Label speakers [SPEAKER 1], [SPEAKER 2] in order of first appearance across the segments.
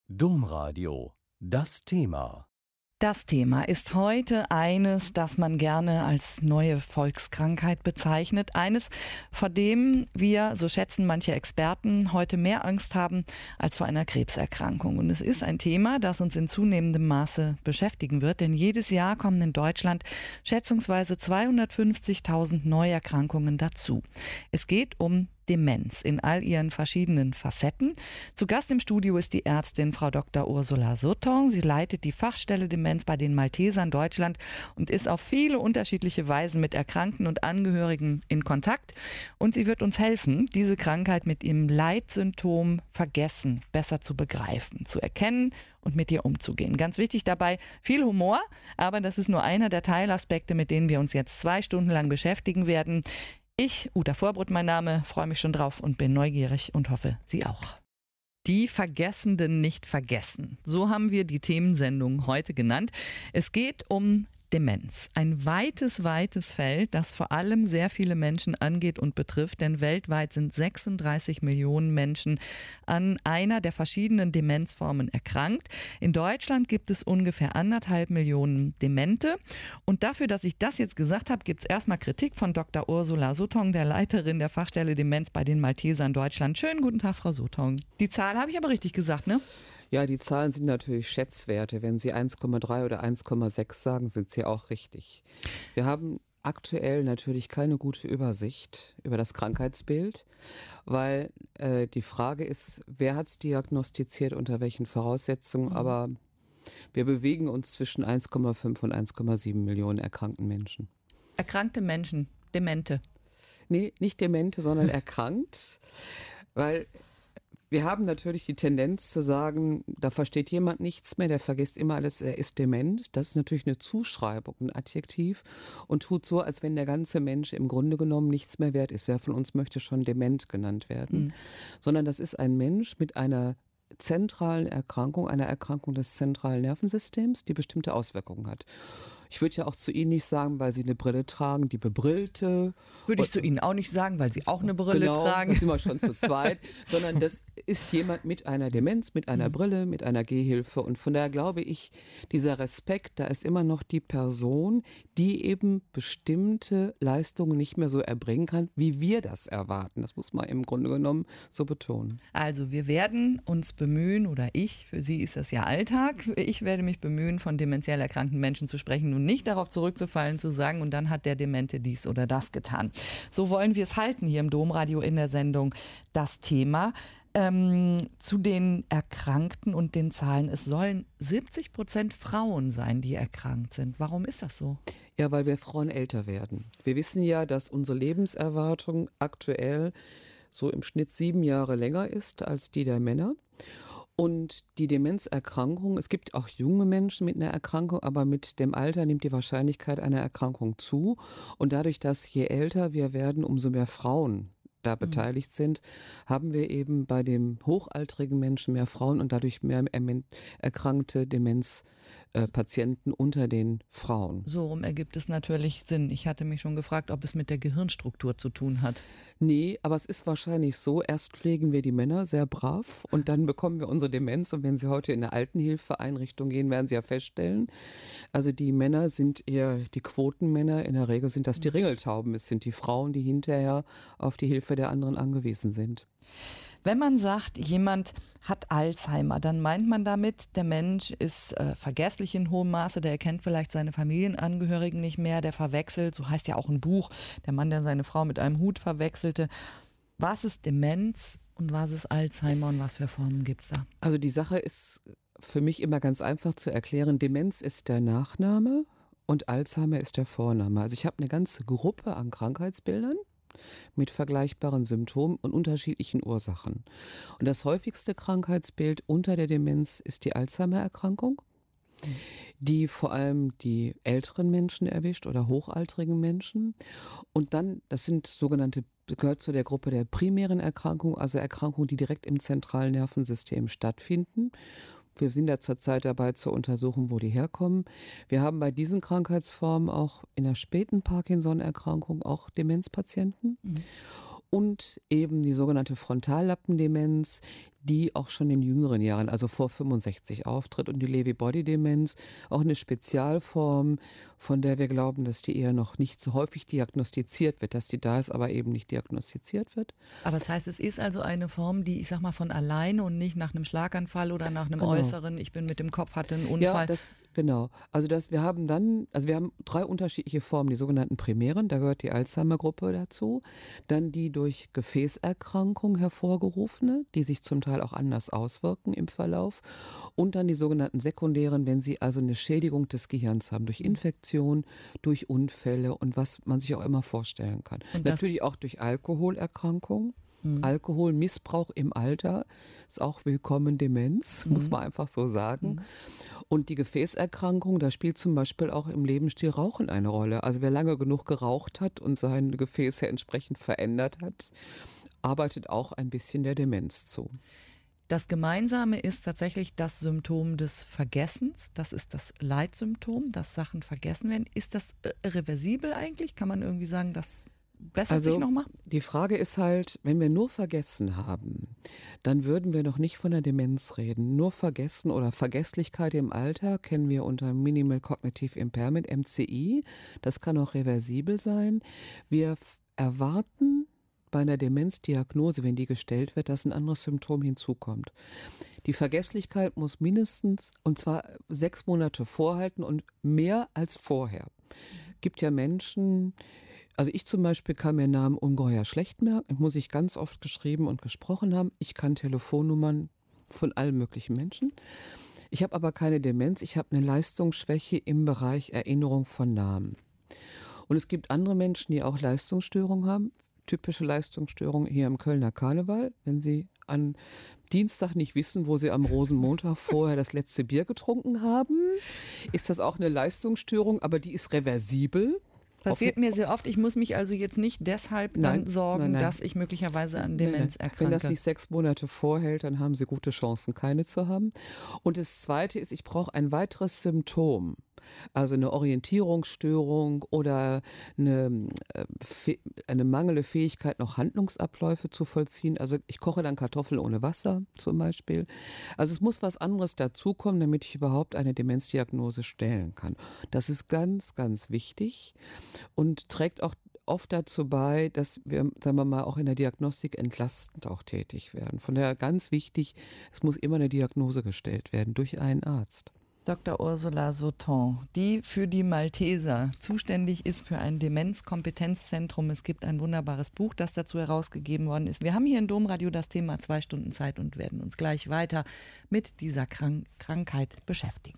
[SPEAKER 1] Domradio, das Thema.
[SPEAKER 2] Das Thema ist heute eines, das man gerne als neue Volkskrankheit bezeichnet. Eines, vor dem wir, so schätzen manche Experten, heute mehr Angst haben als vor einer Krebserkrankung. Und es ist ein Thema, das uns in zunehmendem Maße beschäftigen wird. Denn jedes Jahr kommen in Deutschland schätzungsweise 250.000 Neuerkrankungen dazu. Es geht um Demenz in all ihren verschiedenen Facetten. Zu Gast im Studio ist die Ärztin Frau Dr. Ursula Sutton. Sie leitet die Fachstelle Demenz bei den Maltesern Deutschland und ist auf viele unterschiedliche Weisen mit Erkrankten und Angehörigen in Kontakt. Und sie wird uns helfen, diese Krankheit mit ihrem Leitsymptom Vergessen besser zu begreifen, zu erkennen und mit ihr umzugehen. Ganz wichtig dabei, viel Humor, aber das ist nur einer der Teilaspekte, mit denen wir uns jetzt 2 Stunden lang beschäftigen werden. Ich, Uta Vorbrot mein Name, freue mich schon drauf und bin neugierig und hoffe, Sie auch. Die Vergessenden nicht vergessen. So haben wir die Themensendung heute genannt. Es geht um Demenz. Ein weites Feld, das vor allem sehr viele Menschen angeht und betrifft, denn weltweit sind 36 Millionen Menschen an einer der verschiedenen Demenzformen erkrankt. In Deutschland gibt es ungefähr 1,5 Millionen Demente. Und dafür, dass ich das jetzt gesagt habe, gibt es erstmal Kritik von Dr. Ursula Sutton, der Leiterin der Fachstelle Demenz bei den Maltesern Deutschland. Schönen guten Tag, Frau Sutton. Die Zahl habe ich aber richtig gesagt, ne?
[SPEAKER 3] Ja, die Zahlen sind natürlich Schätzwerte. Wenn Sie 1,3 oder 1,6 sagen, sind sie auch richtig. Wir haben aktuell natürlich keine gute Übersicht über das Krankheitsbild, weil die Frage ist, wer hat es diagnostiziert, unter welchen Voraussetzungen, aber wir bewegen uns zwischen 1,5 und 1,7 Millionen erkrankten Menschen.
[SPEAKER 2] Erkrankte Menschen, Demente? Nee,
[SPEAKER 3] nicht Demente, sondern erkrankt, weil wir haben natürlich die Tendenz zu sagen, da versteht jemand nichts mehr, der vergisst immer alles, er ist dement. Das ist natürlich eine Zuschreibung, ein Adjektiv und tut so, als wenn der ganze Mensch im Grunde genommen nichts mehr wert ist. Wer von uns möchte schon dement genannt werden? Sondern das ist ein Mensch mit einer zentralen Erkrankung, einer Erkrankung des zentralen Nervensystems, die bestimmte Auswirkungen hat. Ich würde ja auch zu Ihnen nicht sagen, weil Sie eine Brille tragen, die Bebrillte.
[SPEAKER 2] Würde ich zu Ihnen auch nicht sagen, weil Sie auch eine Brille tragen.
[SPEAKER 3] Genau, da sind wir schon zu zweit. Sondern das ist jemand mit einer Demenz, mit einer Brille, mit einer Gehhilfe. Und von daher glaube ich, dieser Respekt, da ist immer noch die Person, die eben bestimmte Leistungen nicht mehr so erbringen kann, wie wir das erwarten. Das muss man im Grunde genommen so betonen.
[SPEAKER 2] Also wir werden uns bemühen, oder ich, für Sie ist das ja Alltag, ich werde mich bemühen, von dementiell erkrankten Menschen zu sprechen und nicht darauf zurückzufallen, zu sagen, und dann hat der Demente dies oder das getan. So wollen wir es halten hier im Domradio in der Sendung Das Thema. Zu den Erkrankten und den Zahlen. Es sollen 70% Frauen sein, die erkrankt sind. Warum ist das so?
[SPEAKER 3] Ja, weil wir Frauen älter werden. Wir wissen ja, dass unsere Lebenserwartung aktuell so im Schnitt 7 Jahre länger ist als die der Männer. Und die Demenzerkrankung, es gibt auch junge Menschen mit einer Erkrankung, aber mit dem Alter nimmt die Wahrscheinlichkeit einer Erkrankung zu. Und dadurch, dass je älter wir werden, umso mehr Frauen da beteiligt sind, haben wir eben bei dem hochaltrigen Menschen mehr Frauen und dadurch mehr erkrankte Demenzpatienten unter den Frauen.
[SPEAKER 2] So rum ergibt es natürlich Sinn. Ich hatte mich schon gefragt, ob es mit der Gehirnstruktur zu tun hat.
[SPEAKER 3] Nee, aber es ist wahrscheinlich so, erst pflegen wir die Männer sehr brav und dann bekommen wir unsere Demenz. Und wenn Sie heute in eine Altenhilfeeinrichtung gehen, werden Sie ja feststellen, also die Männer sind eher die Quotenmänner, in der Regel sind das die Ringeltauben, es sind die Frauen, die hinterher auf die Hilfe der anderen angewiesen sind.
[SPEAKER 2] Wenn man sagt, jemand hat Alzheimer, dann meint man damit, der Mensch ist vergesslich in hohem Maße, der erkennt vielleicht seine Familienangehörigen nicht mehr, der verwechselt, so heißt ja auch ein Buch, der Mann, der seine Frau mit einem Hut verwechselte. Was ist Demenz und was ist Alzheimer und was für Formen gibt es da?
[SPEAKER 3] Also die Sache ist für mich immer ganz einfach zu erklären. Demenz ist der Nachname und Alzheimer ist der Vorname. Also ich habe eine ganze Gruppe an Krankheitsbildern mit vergleichbaren Symptomen und unterschiedlichen Ursachen. Und das häufigste Krankheitsbild unter der Demenz ist die Alzheimer-Erkrankung, die vor allem die älteren Menschen erwischt oder hochaltrigen Menschen. Und dann, das sind gehört zu der Gruppe der primären Erkrankungen, also Erkrankungen, die direkt im zentralen Nervensystem stattfinden. Wir sind da zurzeit dabei zu untersuchen, wo die herkommen. Wir haben bei diesen Krankheitsformen auch in der späten Parkinson-Erkrankung auch Demenzpatienten. und eben die sogenannte Frontallappendemenz, die auch schon in jüngeren Jahren, also vor 65 auftritt, und die Lewy-Body-Demenz, auch eine Spezialform, von der wir glauben, dass die eher noch nicht so häufig diagnostiziert wird, dass die da ist, aber eben nicht diagnostiziert wird.
[SPEAKER 2] Aber das heißt, es ist also eine Form, die, ich sag mal, von alleine und nicht nach einem Schlaganfall oder nach einem äußeren, ich bin mit dem Kopf, hatte einen Unfall.
[SPEAKER 3] Ja, genau. Also wir haben 3 unterschiedliche Formen, die sogenannten primären, da gehört die Alzheimer-Gruppe dazu, dann die durch Gefäßerkrankung hervorgerufene, die sich zum Teil auch anders auswirken im Verlauf, und dann die sogenannten sekundären, wenn sie also eine Schädigung des Gehirns haben, durch Infektion, durch Unfälle und was man sich auch immer vorstellen kann.
[SPEAKER 2] Und
[SPEAKER 3] natürlich auch durch Alkoholerkrankung. Alkoholmissbrauch im Alter ist auch willkommen Demenz, muss man einfach so sagen. Und die Gefäßerkrankung, da spielt zum Beispiel auch im Lebensstil Rauchen eine Rolle. Also wer lange genug geraucht hat und seine Gefäße entsprechend verändert hat, arbeitet auch ein bisschen der Demenz zu.
[SPEAKER 2] Das Gemeinsame ist tatsächlich das Symptom des Vergessens. Das ist das Leitsymptom, dass Sachen vergessen werden. Ist das reversibel eigentlich? Kann man irgendwie sagen, das bessert sich nochmal?
[SPEAKER 3] Die Frage ist halt, wenn wir nur vergessen haben, dann würden wir noch nicht von der Demenz reden. Nur vergessen oder Vergesslichkeit im Alter kennen wir unter Minimal Cognitive Impairment, MCI. Das kann auch reversibel sein. Wir erwarten bei einer Demenzdiagnose, wenn die gestellt wird, dass ein anderes Symptom hinzukommt. Die Vergesslichkeit muss mindestens, und zwar 6 Monate vorhalten und mehr als vorher. Gibt ja Menschen, also ich zum Beispiel kann mir Namen ungeheuer schlecht merken, muss ich ganz oft geschrieben und gesprochen haben. Ich kann Telefonnummern von allen möglichen Menschen. Ich habe aber keine Demenz, ich habe eine Leistungsschwäche im Bereich Erinnerung von Namen. Und es gibt andere Menschen, die auch Leistungsstörungen haben. Typische Leistungsstörung hier im Kölner Karneval, wenn Sie an Dienstag nicht wissen, wo Sie am Rosenmontag vorher das letzte Bier getrunken haben, ist das auch eine Leistungsstörung, aber die ist reversibel.
[SPEAKER 2] Passiert mir sehr oft. Ich muss mich also jetzt nicht deshalb dann sorgen, dass ich möglicherweise an Demenz erkranke.
[SPEAKER 3] Wenn das nicht 6 Monate vorhält, dann haben Sie gute Chancen, keine zu haben. Und das Zweite ist, ich brauche ein weiteres Symptom. Also eine Orientierungsstörung oder eine mangelnde Fähigkeit, noch Handlungsabläufe zu vollziehen. Also ich koche dann Kartoffeln ohne Wasser zum Beispiel. Also es muss was anderes dazukommen, damit ich überhaupt eine Demenzdiagnose stellen kann. Das ist ganz, ganz wichtig und trägt auch oft dazu bei, dass wir, sagen wir mal, auch in der Diagnostik entlastend auch tätig werden. Von daher ganz wichtig, es muss immer eine Diagnose gestellt werden durch einen Arzt.
[SPEAKER 2] Dr. Ursula Sauton, die für die Malteser zuständig ist für ein Demenzkompetenzzentrum. Es gibt ein wunderbares Buch, das dazu herausgegeben worden ist. Wir haben hier im Domradio das Thema 2 Stunden Zeit und werden uns gleich weiter mit dieser Krankheit beschäftigen.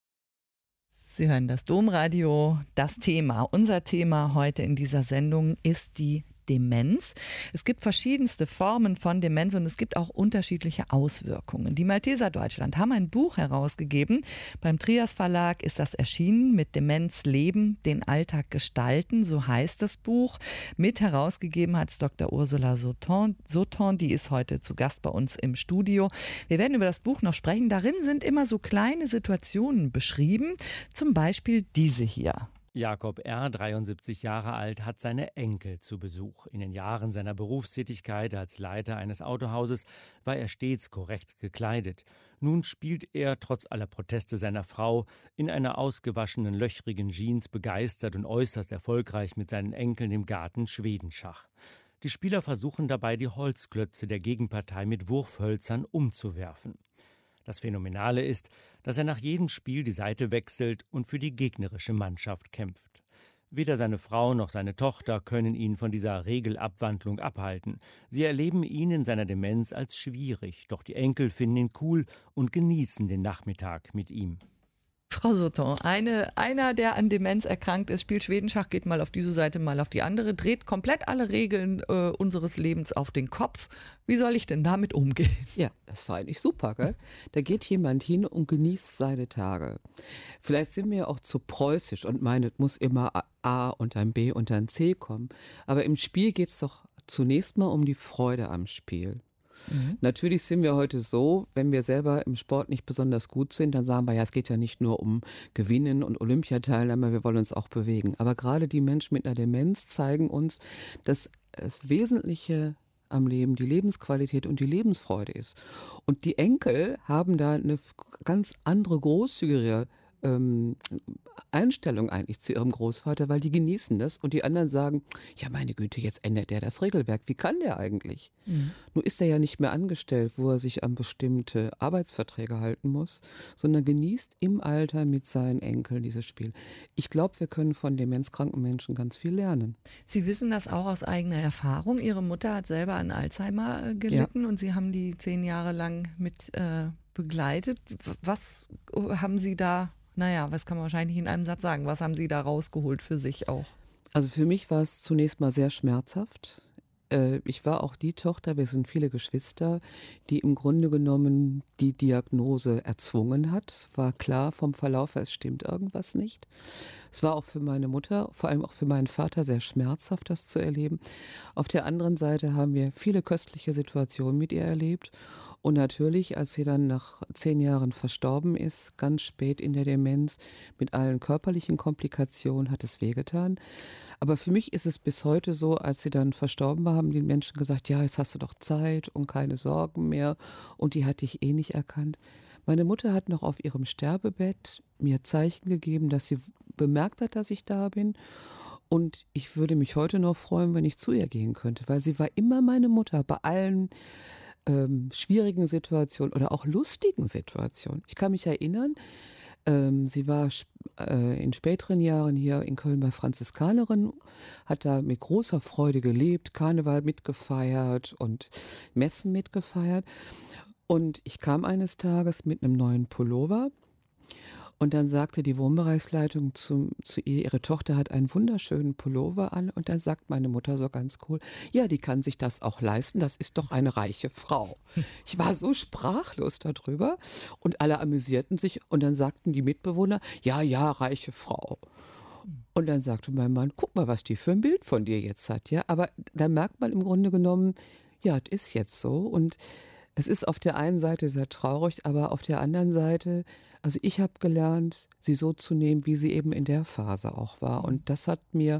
[SPEAKER 2] Sie hören das Domradio, das Thema. Unser Thema heute in dieser Sendung ist die Demenz. Es gibt verschiedenste Formen von Demenz und es gibt auch unterschiedliche Auswirkungen. Die Malteser Deutschland haben ein Buch herausgegeben. Beim Trias Verlag ist das erschienen, mit Demenz leben, den Alltag gestalten, so heißt das Buch. Mit herausgegeben hat es Dr. Ursula Sauton, die ist heute zu Gast bei uns im Studio. Wir werden über das Buch noch sprechen. Darin sind immer so kleine Situationen beschrieben, zum Beispiel diese hier.
[SPEAKER 1] Jakob R., 73 Jahre alt, hat seine Enkel zu Besuch. In den Jahren seiner Berufstätigkeit als Leiter eines Autohauses war er stets korrekt gekleidet. Nun spielt er, trotz aller Proteste seiner Frau, in einer ausgewaschenen, löchrigen Jeans begeistert und äußerst erfolgreich mit seinen Enkeln im Garten Schwedenschach. Die Spieler versuchen dabei, die Holzklötze der Gegenpartei mit Wurfhölzern umzuwerfen. Das Phänomenale ist, dass er nach jedem Spiel die Seite wechselt und für die gegnerische Mannschaft kämpft. Weder seine Frau noch seine Tochter können ihn von dieser Regelabwandlung abhalten. Sie erleben ihn in seiner Demenz als schwierig, doch die Enkel finden ihn cool und genießen den Nachmittag mit ihm.
[SPEAKER 2] Frau Sauton, einer, der an Demenz erkrankt ist, spielt Schwedenschach, geht mal auf diese Seite, mal auf die andere, dreht komplett alle Regeln unseres Lebens auf den Kopf. Wie soll ich denn damit umgehen?
[SPEAKER 3] Ja, das ist eigentlich super, gell? Da geht jemand hin und genießt seine Tage. Vielleicht sind wir auch zu preußisch und meinen, es muss immer A und ein B und ein C kommen. Aber im Spiel geht es doch zunächst mal um die Freude am Spiel. Natürlich sind wir heute so, wenn wir selber im Sport nicht besonders gut sind, dann sagen wir, ja, es geht ja nicht nur um Gewinnen und Olympiateilnahme, wir wollen uns auch bewegen. Aber gerade die Menschen mit einer Demenz zeigen uns, dass das Wesentliche am Leben die Lebensqualität und die Lebensfreude ist. Und die Enkel haben da eine ganz andere, großzügigere Einstellung eigentlich zu ihrem Großvater, weil die genießen das und die anderen sagen, ja meine Güte, jetzt ändert der das Regelwerk. Wie kann der eigentlich? Nun ist er ja nicht mehr angestellt, wo er sich an bestimmte Arbeitsverträge halten muss, sondern genießt im Alter mit seinen Enkeln dieses Spiel. Ich glaube, wir können von demenzkranken Menschen ganz viel lernen.
[SPEAKER 2] Sie wissen das auch aus eigener Erfahrung. Ihre Mutter hat selber an Alzheimer gelitten und Sie haben die 10 Jahre lang mit begleitet. Was haben Sie da, was kann man wahrscheinlich in einem Satz sagen, was haben Sie da rausgeholt für sich auch?
[SPEAKER 3] Also für mich war es zunächst mal sehr schmerzhaft. Ich war auch die Tochter, wir sind viele Geschwister, die im Grunde genommen die Diagnose erzwungen hat. Es war klar vom Verlauf her, es stimmt irgendwas nicht. Es war auch für meine Mutter, vor allem auch für meinen Vater sehr schmerzhaft, das zu erleben. Auf der anderen Seite haben wir viele köstliche Situationen mit ihr erlebt. Und natürlich, als sie dann nach 10 Jahren verstorben ist, ganz spät in der Demenz, mit allen körperlichen Komplikationen, hat es wehgetan. Aber für mich ist es bis heute so, als sie dann verstorben war, haben die Menschen gesagt, ja, jetzt hast du doch Zeit und keine Sorgen mehr. Und die hatte ich eh nicht erkannt. Meine Mutter hat noch auf ihrem Sterbebett mir Zeichen gegeben, dass sie bemerkt hat, dass ich da bin. Und ich würde mich heute noch freuen, wenn ich zu ihr gehen könnte, weil sie war immer meine Mutter bei allen schwierigen Situationen oder auch lustigen Situationen. Ich kann mich erinnern, sie war in späteren Jahren hier in Köln bei Franziskanerin, hat da mit großer Freude gelebt, Karneval mitgefeiert und Messen mitgefeiert. Und ich kam eines Tages mit einem neuen Pullover. Und dann sagte die Wohnbereichsleitung zu ihr, ihre Tochter hat einen wunderschönen Pullover an. Und dann sagt meine Mutter so ganz cool, ja, die kann sich das auch leisten, das ist doch eine reiche Frau. Ich war so sprachlos darüber und alle amüsierten sich. Und dann sagten die Mitbewohner, ja, ja, reiche Frau. Und dann sagte mein Mann, guck mal, was die für ein Bild von dir jetzt hat. Ja, aber da merkt man im Grunde genommen, ja, es ist jetzt so. Und es ist auf der einen Seite sehr traurig, aber auf der anderen Seite, also ich habe gelernt, sie so zu nehmen, wie sie eben in der Phase auch war. Und das hat mir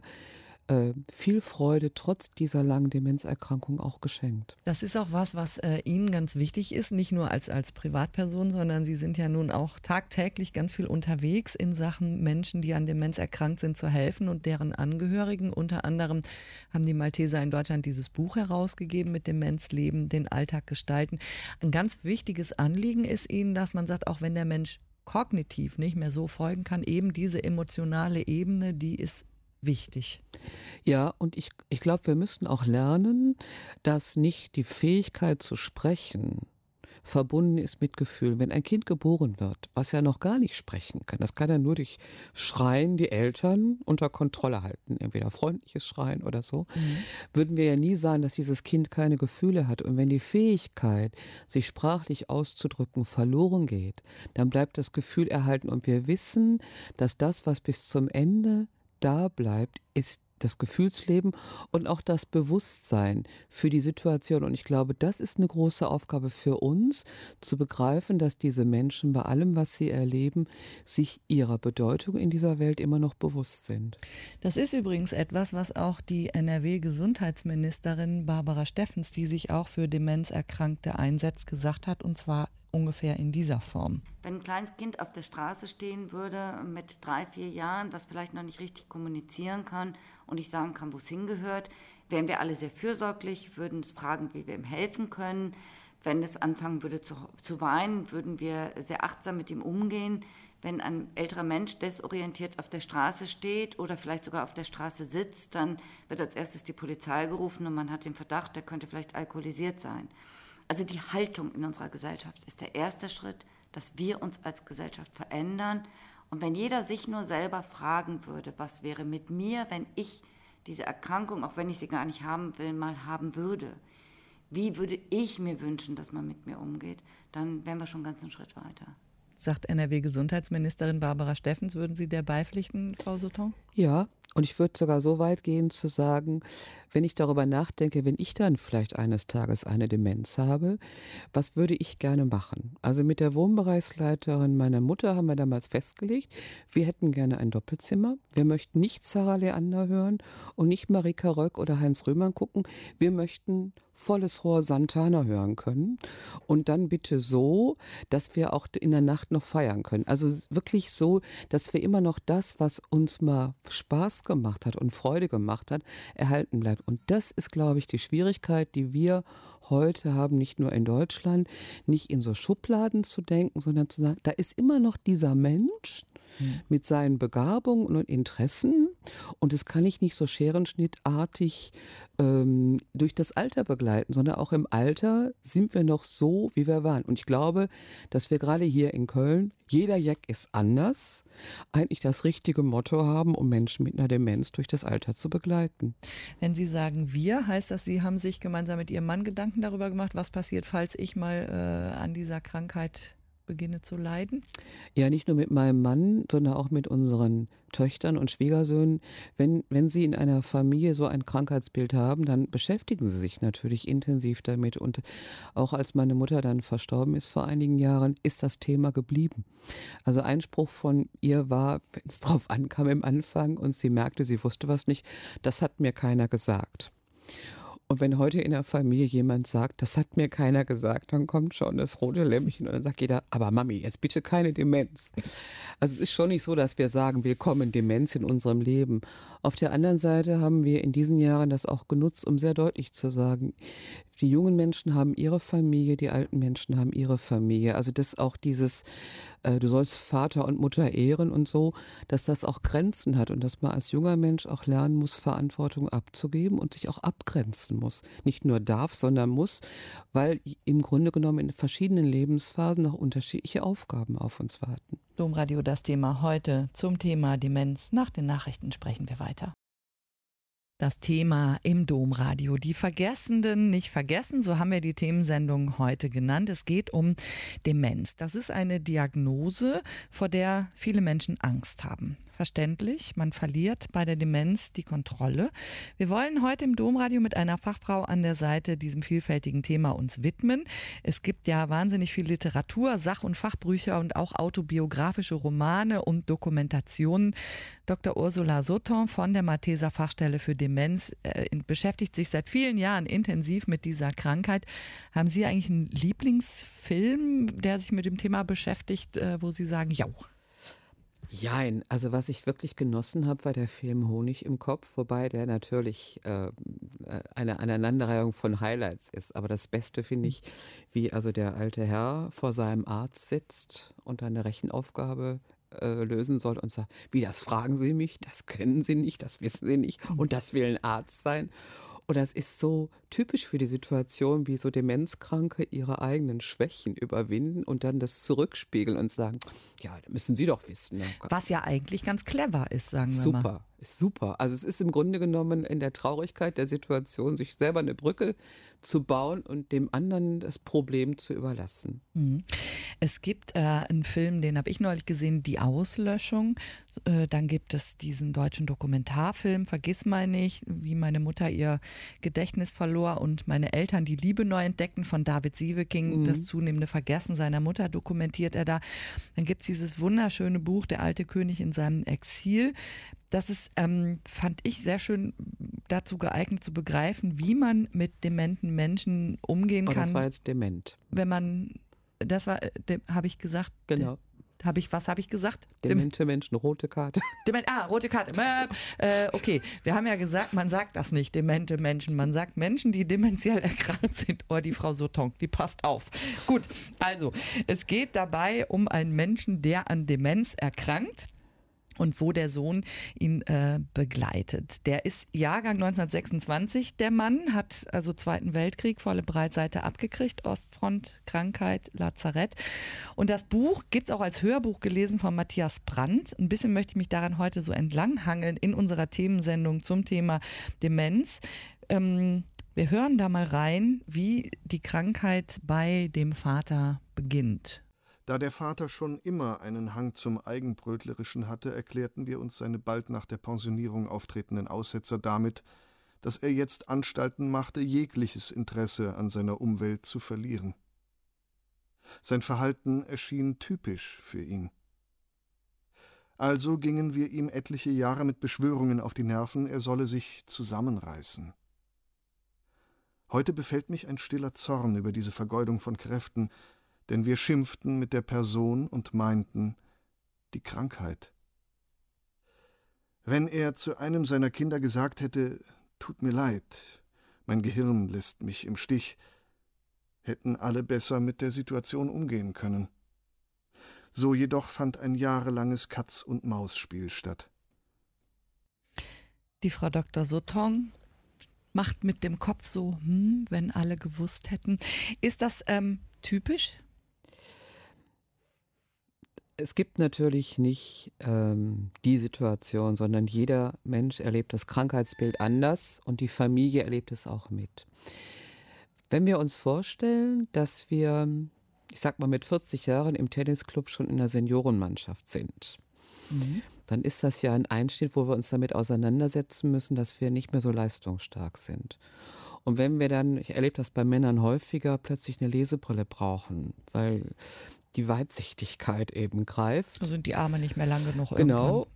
[SPEAKER 3] viel Freude trotz dieser langen Demenzerkrankung auch geschenkt.
[SPEAKER 2] Das ist auch was Ihnen ganz wichtig ist, nicht nur als Privatperson, sondern Sie sind ja nun auch tagtäglich ganz viel unterwegs in Sachen Menschen, die an Demenz erkrankt sind, zu helfen und deren Angehörigen. Unter anderem haben die Malteser in Deutschland dieses Buch herausgegeben mit Demenz leben, den Alltag gestalten. Ein ganz wichtiges Anliegen ist Ihnen, dass man sagt, auch wenn der Mensch kognitiv nicht mehr so folgen kann, eben diese emotionale Ebene, die ist wichtig.
[SPEAKER 3] Ja, und ich glaube, wir müssen auch lernen, dass nicht die Fähigkeit zu sprechen verbunden ist mit Gefühlen. Wenn ein Kind geboren wird, was ja noch gar nicht sprechen kann, das kann ja nur durch Schreien die Eltern unter Kontrolle halten, entweder freundliches Schreien oder so, würden wir ja nie sagen, dass dieses Kind keine Gefühle hat. Und wenn die Fähigkeit, sich sprachlich auszudrücken, verloren geht, dann bleibt das Gefühl erhalten. Und wir wissen, dass das, was bis zum Ende da bleibt, ist das Gefühlsleben und auch das Bewusstsein für die Situation. Und ich glaube, das ist eine große Aufgabe für uns, zu begreifen, dass diese Menschen bei allem, was sie erleben, sich ihrer Bedeutung in dieser Welt immer noch bewusst sind.
[SPEAKER 2] Das ist übrigens etwas, was auch die NRW-Gesundheitsministerin Barbara Steffens, die sich auch für Demenzerkrankte einsetzt, gesagt hat, und zwar ungefähr in dieser Form.
[SPEAKER 4] Wenn ein kleines Kind auf der Straße stehen würde mit 3, 4 Jahren, was vielleicht noch nicht richtig kommunizieren kann und ich sagen kann, wo es hingehört, wären wir alle sehr fürsorglich, würden es fragen, wie wir ihm helfen können. Wenn es anfangen würde zu weinen, würden wir sehr achtsam mit ihm umgehen. Wenn ein älterer Mensch desorientiert auf der Straße steht oder vielleicht sogar auf der Straße sitzt, dann wird als erstes die Polizei gerufen und man hat den Verdacht, der könnte vielleicht alkoholisiert sein. Also die Haltung in unserer Gesellschaft ist der erste Schritt, dass wir uns als Gesellschaft verändern. Und wenn jeder sich nur selber fragen würde, was wäre mit mir, wenn ich diese Erkrankung, auch wenn ich sie gar nicht haben will, mal haben würde, wie würde ich mir wünschen, dass man mit mir umgeht, dann wären wir schon einen ganzen Schritt weiter.
[SPEAKER 2] Sagt NRW-Gesundheitsministerin Barbara Steffens. Würden Sie der beipflichten, Frau Sauton?
[SPEAKER 3] Ja, Und ich würde sogar so weit gehen zu sagen, wenn ich darüber nachdenke, wenn ich dann vielleicht eines Tages eine Demenz habe, was würde ich gerne machen? Also mit der Wohnbereichsleiterin meiner Mutter haben wir damals festgelegt, wir hätten gerne ein Doppelzimmer. Wir möchten nicht Sarah Leander hören und nicht Marika Röck oder Heinz Rühmann gucken. Wir möchten volles Rohr Santana hören können und dann bitte so, dass wir auch in der Nacht noch feiern können. Also wirklich so, dass wir immer noch das, was uns mal Spaß gemacht hat und Freude gemacht hat, erhalten bleibt. Und das ist, glaube ich, die Schwierigkeit, die wir heute haben, nicht nur in Deutschland, nicht in so Schubladen zu denken, sondern zu sagen, da ist immer noch dieser Mensch mit seinen Begabungen und Interessen und das kann ich nicht so scherenschnittartig durch das Alter begleiten, sondern auch im Alter sind wir noch so, wie wir waren. Und ich glaube, dass wir gerade hier in Köln, jeder Jack ist anders, eigentlich das richtige Motto haben, um Menschen mit einer Demenz durch das Alter zu begleiten.
[SPEAKER 2] Wenn Sie sagen wir, heißt das, Sie haben sich gemeinsam mit Ihrem Mann Gedanken darüber gemacht, was passiert, falls ich mal an dieser Krankheit beginne zu leiden?
[SPEAKER 3] Ja, nicht nur mit meinem Mann, sondern auch mit unseren Töchtern und Schwiegersöhnen. Wenn sie in einer Familie so ein Krankheitsbild haben, dann beschäftigen sie sich natürlich intensiv damit. Und auch als meine Mutter dann verstorben ist vor einigen Jahren, ist das Thema geblieben. Also ein Spruch von ihr war, wenn es drauf ankam im Anfang und sie merkte, sie wusste was nicht, das hat mir keiner gesagt. Und wenn heute in der Familie jemand sagt, das hat mir keiner gesagt, dann kommt schon das rote Lämpchen und dann sagt jeder, aber Mami, jetzt bitte keine Demenz. Also es ist schon nicht so, dass wir sagen, willkommen Demenz in unserem Leben. Auf der anderen Seite haben wir in diesen Jahren das auch genutzt, um sehr deutlich zu sagen, die jungen Menschen haben ihre Familie, die alten Menschen haben ihre Familie. Also dass auch dieses, du sollst Vater und Mutter ehren und so, dass das auch Grenzen hat und dass man als junger Mensch auch lernen muss, Verantwortung abzugeben und sich auch abgrenzen muss. Nicht nur darf, sondern muss, weil im Grunde genommen in verschiedenen Lebensphasen noch unterschiedliche Aufgaben auf uns warten.
[SPEAKER 2] Domradio, das Thema heute zum Thema Demenz. Nach den Nachrichten sprechen wir weiter. Das Thema im Domradio. Die Vergessenden nicht vergessen, so haben wir die Themensendung heute genannt. Es geht um Demenz. Das ist eine Diagnose, vor der viele Menschen Angst haben. Verständlich, man verliert bei der Demenz die Kontrolle. Wir wollen heute im Domradio mit einer Fachfrau an der Seite diesem vielfältigen Thema uns widmen. Es gibt ja wahnsinnig viel Literatur, Sach- und Fachbücher und auch autobiografische Romane und Dokumentationen. Dr. Ursula Sutton von der Malteser Fachstelle für Demenz beschäftigt sich seit vielen Jahren intensiv mit dieser Krankheit. Haben Sie eigentlich einen Lieblingsfilm, der sich mit dem Thema beschäftigt, wo Sie sagen, ja?
[SPEAKER 3] Jein, also was ich wirklich genossen habe, war der Film Honig im Kopf, wobei der natürlich eine Aneinanderreihung von Highlights ist. Aber das Beste finde ich, wie also der alte Herr vor seinem Arzt sitzt und eine Rechenaufgabe lösen soll und sagt, wie, das fragen Sie mich, das können Sie nicht, das wissen Sie nicht und das will ein Arzt sein. Und das ist so typisch für die Situation, wie so Demenzkranke ihre eigenen Schwächen überwinden und dann das zurückspiegeln und sagen, ja, das müssen Sie doch wissen.
[SPEAKER 2] Was ja eigentlich ganz clever ist, sagen wir mal.
[SPEAKER 3] Super, ist super. Also es ist im Grunde genommen in der Traurigkeit der Situation, sich selber eine Brücke zu bauen und dem anderen das Problem zu überlassen.
[SPEAKER 2] Es gibt einen Film, den habe ich neulich gesehen, Die Auslöschung. Dann gibt es diesen deutschen Dokumentarfilm, Vergiss mal nicht, wie meine Mutter ihr Gedächtnis verlor und meine Eltern die Liebe neu entdeckten, von David Sieveking. Das zunehmende Vergessen seiner Mutter dokumentiert er da. Dann gibt es dieses wunderschöne Buch Der alte König in seinem Exil. Das ist, fand ich, sehr schön dazu geeignet zu begreifen, wie man mit dementen Menschen umgehen kann.
[SPEAKER 3] Das war jetzt dement.
[SPEAKER 2] Wenn man, das war, habe ich gesagt.
[SPEAKER 3] Genau.
[SPEAKER 2] Was habe ich gesagt?
[SPEAKER 3] Demente Menschen, rote Karte.
[SPEAKER 2] Rote Karte. Okay, wir haben ja gesagt, man sagt das nicht, demente Menschen. Man sagt Menschen, die dementiell erkrankt sind. Oh, die Frau Sutton, die passt auf. Gut, also, es geht dabei um einen Menschen, der an Demenz erkrankt. Und wo der Sohn ihn begleitet. Der ist Jahrgang 1926, der Mann, hat also Zweiten Weltkrieg, volle Breitseite abgekriegt, Ostfront, Krankheit, Lazarett. Und das Buch gibt es auch als Hörbuch gelesen von Matthias Brandt. Ein bisschen möchte ich mich daran heute so entlanghangeln in unserer Themensendung zum Thema Demenz. Wir hören da mal rein, wie die Krankheit bei dem Vater beginnt.
[SPEAKER 5] Da der Vater schon immer einen Hang zum Eigenbrötlerischen hatte, erklärten wir uns seine bald nach der Pensionierung auftretenden Aussetzer damit, dass er jetzt Anstalten machte, jegliches Interesse an seiner Umwelt zu verlieren. Sein Verhalten erschien typisch für ihn. Also gingen wir ihm etliche Jahre mit Beschwörungen auf die Nerven, er solle sich zusammenreißen. Heute befällt mich ein stiller Zorn über diese Vergeudung von Kräften, denn wir schimpften mit der Person und meinten die Krankheit. Wenn er zu einem seiner Kinder gesagt hätte, »Tut mir leid, mein Gehirn lässt mich im Stich«, hätten alle besser mit der Situation umgehen können. So jedoch fand ein jahrelanges Katz-und-Maus-Spiel statt.
[SPEAKER 2] Die Frau Dr. Sutton macht mit dem Kopf so, wenn alle gewusst hätten. Ist das typisch?
[SPEAKER 3] Es gibt natürlich nicht die Situation, sondern jeder Mensch erlebt das Krankheitsbild anders und die Familie erlebt es auch mit. Wenn wir uns vorstellen, dass wir, ich sag mal, mit 40 Jahren im Tennisclub schon in der Seniorenmannschaft sind, dann ist das ja ein Einschnitt, wo wir uns damit auseinandersetzen müssen, dass wir nicht mehr so leistungsstark sind. Und wenn wir dann, ich erlebe das bei Männern häufiger, plötzlich eine Lesebrille brauchen, weil die Weitsichtigkeit eben greift.
[SPEAKER 2] Da sind die Arme nicht mehr lang genug.
[SPEAKER 3] Genau,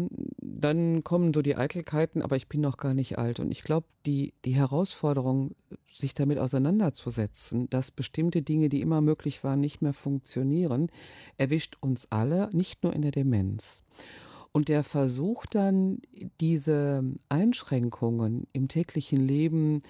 [SPEAKER 3] dann kommen so die Eitelkeiten, aber ich bin noch gar nicht alt. Und ich glaube, die Herausforderung, sich damit auseinanderzusetzen, dass bestimmte Dinge, die immer möglich waren, nicht mehr funktionieren, erwischt uns alle, nicht nur in der Demenz. Und der Versuch dann, diese Einschränkungen im täglichen Leben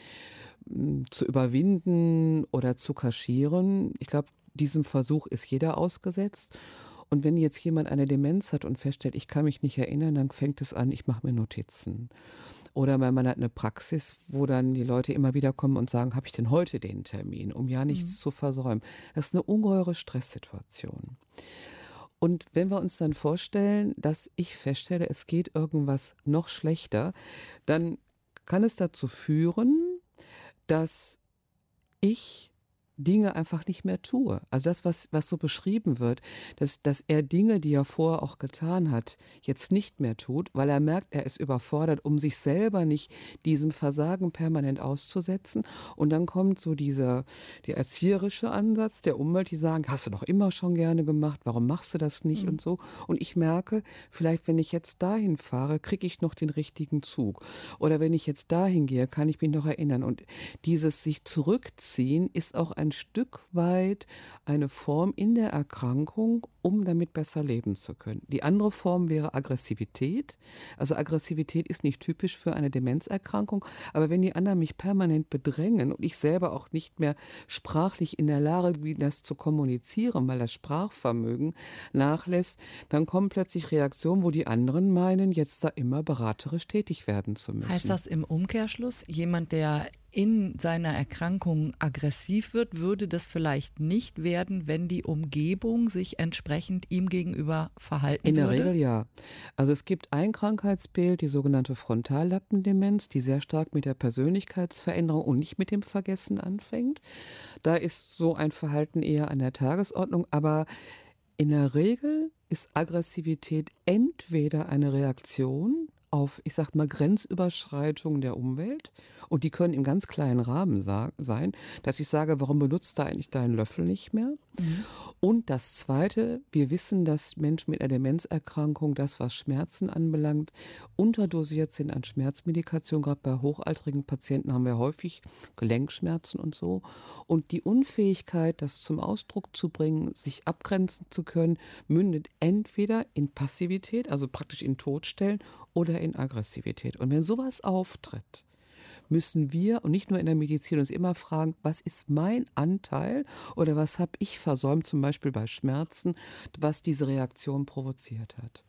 [SPEAKER 3] zu überwinden oder zu kaschieren, ich glaube, diesem Versuch ist jeder ausgesetzt. Und wenn jetzt jemand eine Demenz hat und feststellt, ich kann mich nicht erinnern, dann fängt es an, ich mache mir Notizen. Oder man hat eine Praxis, wo dann die Leute immer wieder kommen und sagen, habe ich denn heute den Termin, um ja nichts zu versäumen. Das ist eine ungeheure Stresssituation. Und wenn wir uns dann vorstellen, dass ich feststelle, es geht irgendwas noch schlechter, dann kann es dazu führen, dass ich Dinge einfach nicht mehr tue. Also das, was so beschrieben wird, dass er Dinge, die er vorher auch getan hat, jetzt nicht mehr tut, weil er merkt, er ist überfordert, um sich selber nicht diesem Versagen permanent auszusetzen. Und dann kommt so der erzieherische Ansatz der Umwelt, die sagen, hast du doch immer schon gerne gemacht, warum machst du das nicht und so. Und ich merke, vielleicht wenn ich jetzt dahin fahre, kriege ich noch den richtigen Zug. Oder wenn ich jetzt dahin gehe, kann ich mich noch erinnern. Und dieses sich zurückziehen ist auch ein Stück weit eine Form in der Erkrankung, um damit besser leben zu können. Die andere Form wäre Aggressivität. Also Aggressivität ist nicht typisch für eine Demenzerkrankung, aber wenn die anderen mich permanent bedrängen und ich selber auch nicht mehr sprachlich in der Lage bin, das zu kommunizieren, weil das Sprachvermögen nachlässt, dann kommen plötzlich Reaktionen, wo die anderen meinen, jetzt da immer beraterisch tätig werden zu müssen.
[SPEAKER 2] Heißt das im Umkehrschluss, jemand, der in seiner Erkrankung aggressiv wird, würde das vielleicht nicht werden, wenn die Umgebung sich entsprechend ihm gegenüber verhalten würde?
[SPEAKER 3] In der Regel ja. Also es gibt ein Krankheitsbild, die sogenannte Frontallappendemenz, die sehr stark mit der Persönlichkeitsveränderung und nicht mit dem Vergessen anfängt. Da ist so ein Verhalten eher an der Tagesordnung, aber in der Regel ist Aggressivität entweder eine Reaktion auf, ich sag mal, Grenzüberschreitungen der Umwelt. Und die können im ganz kleinen Rahmen sein, dass ich sage, warum benutzt du eigentlich deinen Löffel nicht mehr? Und das Zweite, wir wissen, dass Menschen mit einer Demenzerkrankung, das was Schmerzen anbelangt, unterdosiert sind an Schmerzmedikation. Gerade bei hochaltrigen Patienten haben wir häufig Gelenkschmerzen und so. Und die Unfähigkeit, das zum Ausdruck zu bringen, sich abgrenzen zu können, mündet entweder in Passivität, also praktisch in Todstellen, oder in Aggressivität. Und wenn sowas auftritt, müssen wir, und nicht nur in der Medizin, uns immer fragen, was ist mein Anteil oder was habe ich versäumt, zum Beispiel bei Schmerzen, was diese Reaktion provoziert hat.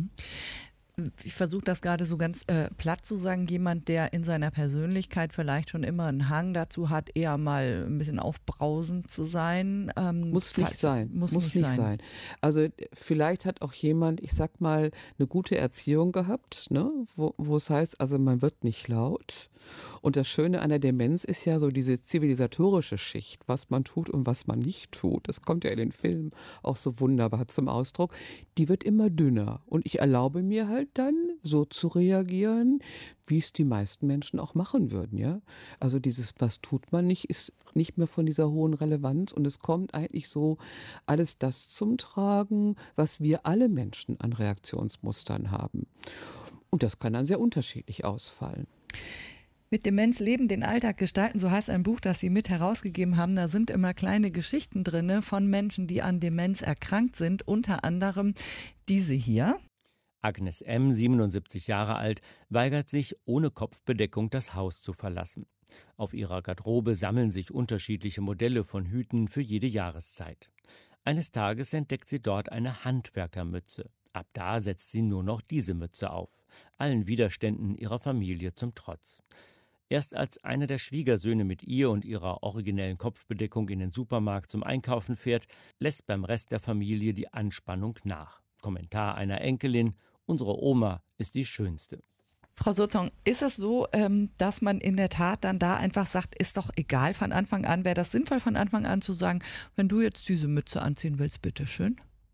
[SPEAKER 2] Ich versuche das gerade so ganz platt zu sagen, jemand, der in seiner Persönlichkeit vielleicht schon immer einen Hang dazu hat, eher mal ein bisschen aufbrausend zu sein.
[SPEAKER 3] Muss nicht sein. Muss nicht sein. Also vielleicht hat auch jemand, ich sag mal, eine gute Erziehung gehabt, ne? wo es heißt, also man wird nicht laut Und das Schöne an der Demenz ist ja so diese zivilisatorische Schicht, was man tut und was man nicht tut. Das kommt ja in den Filmen auch so wunderbar zum Ausdruck. Die wird immer dünner. Und ich erlaube mir halt dann, so zu reagieren, wie es die meisten Menschen auch machen würden. Ja? Also dieses, was tut man nicht, ist nicht mehr von dieser hohen Relevanz. Und es kommt eigentlich so alles das zum Tragen, was wir alle Menschen an Reaktionsmustern haben. Und das kann dann sehr unterschiedlich ausfallen.
[SPEAKER 2] Mit Demenz leben, den Alltag gestalten, so heißt ein Buch, das Sie mit herausgegeben haben. Da sind immer kleine Geschichten drin von Menschen, die an Demenz erkrankt sind, unter anderem diese hier.
[SPEAKER 1] Agnes M., 77 Jahre alt, weigert sich, ohne Kopfbedeckung das Haus zu verlassen. Auf ihrer Garderobe sammeln sich unterschiedliche Modelle von Hüten für jede Jahreszeit. Eines Tages entdeckt sie dort eine Handwerkermütze. Ab da setzt sie nur noch diese Mütze auf, allen Widerständen ihrer Familie zum Trotz. Erst als einer der Schwiegersöhne mit ihr und ihrer originellen Kopfbedeckung in den Supermarkt zum Einkaufen fährt, lässt beim Rest der Familie die Anspannung nach. Kommentar einer Enkelin: Unsere Oma ist die Schönste.
[SPEAKER 2] Frau Sutton, ist es so, dass man in der Tat dann da einfach sagt, ist doch egal von Anfang an, wäre das sinnvoll von Anfang an zu sagen, wenn du jetzt diese Mütze anziehen willst, bitteschön?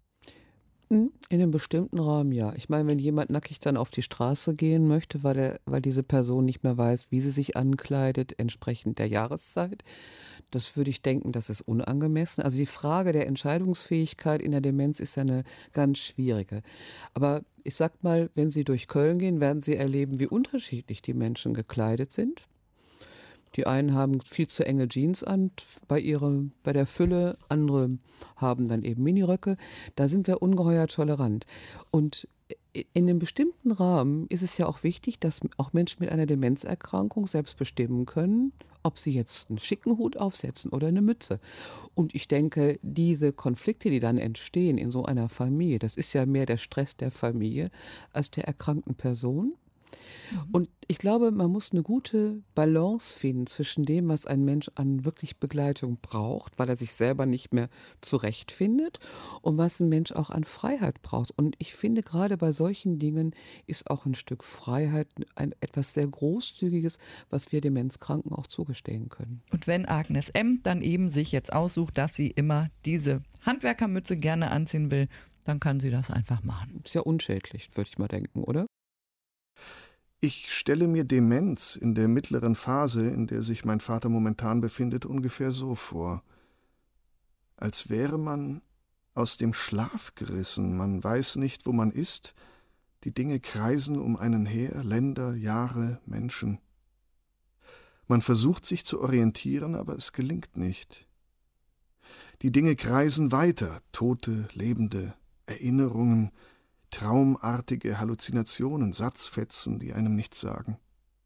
[SPEAKER 3] In einem bestimmten Rahmen, ja. Ich meine, wenn jemand nackig dann auf die Straße gehen möchte, weil diese Person nicht mehr weiß, wie sie sich ankleidet, entsprechend der Jahreszeit, das würde ich denken, das ist unangemessen. Also die Frage der Entscheidungsfähigkeit in der Demenz ist ja eine ganz schwierige. Aber ich sag mal, wenn Sie durch Köln gehen, werden Sie erleben, wie unterschiedlich die Menschen gekleidet sind. Die einen haben viel zu enge Jeans an bei der Fülle, andere haben dann eben Miniröcke. Da sind wir ungeheuer tolerant. Und in einem bestimmten Rahmen ist es ja auch wichtig, dass auch Menschen mit einer Demenzerkrankung selbst bestimmen können, ob sie jetzt einen schicken Hut aufsetzen oder eine Mütze. Und ich denke, diese Konflikte, die dann entstehen in so einer Familie, das ist ja mehr der Stress der Familie als der erkrankten Person. Und ich glaube, man muss eine gute Balance finden zwischen dem, was ein Mensch an wirklich Begleitung braucht, weil er sich selber nicht mehr zurechtfindet, und was ein Mensch auch an Freiheit braucht. Und ich finde, gerade bei solchen Dingen ist auch ein Stück Freiheit etwas sehr Großzügiges, was wir Demenzkranken auch zugestehen können.
[SPEAKER 2] Und wenn Agnes M. dann eben sich jetzt aussucht, dass sie immer diese Handwerkermütze gerne anziehen will, dann kann sie das einfach machen.
[SPEAKER 3] Ist ja unschädlich, würde ich mal denken, oder?
[SPEAKER 5] Ich stelle mir Demenz in der mittleren Phase, in der sich mein Vater momentan befindet, ungefähr so vor. Als wäre man aus dem Schlaf gerissen, man weiß nicht, wo man ist, die Dinge kreisen um einen her, Länder, Jahre, Menschen. Man versucht sich zu orientieren, aber es gelingt nicht. Die Dinge kreisen weiter, Tote, Lebende, Erinnerungen, traumartige Halluzinationen, Satzfetzen, die einem nichts sagen.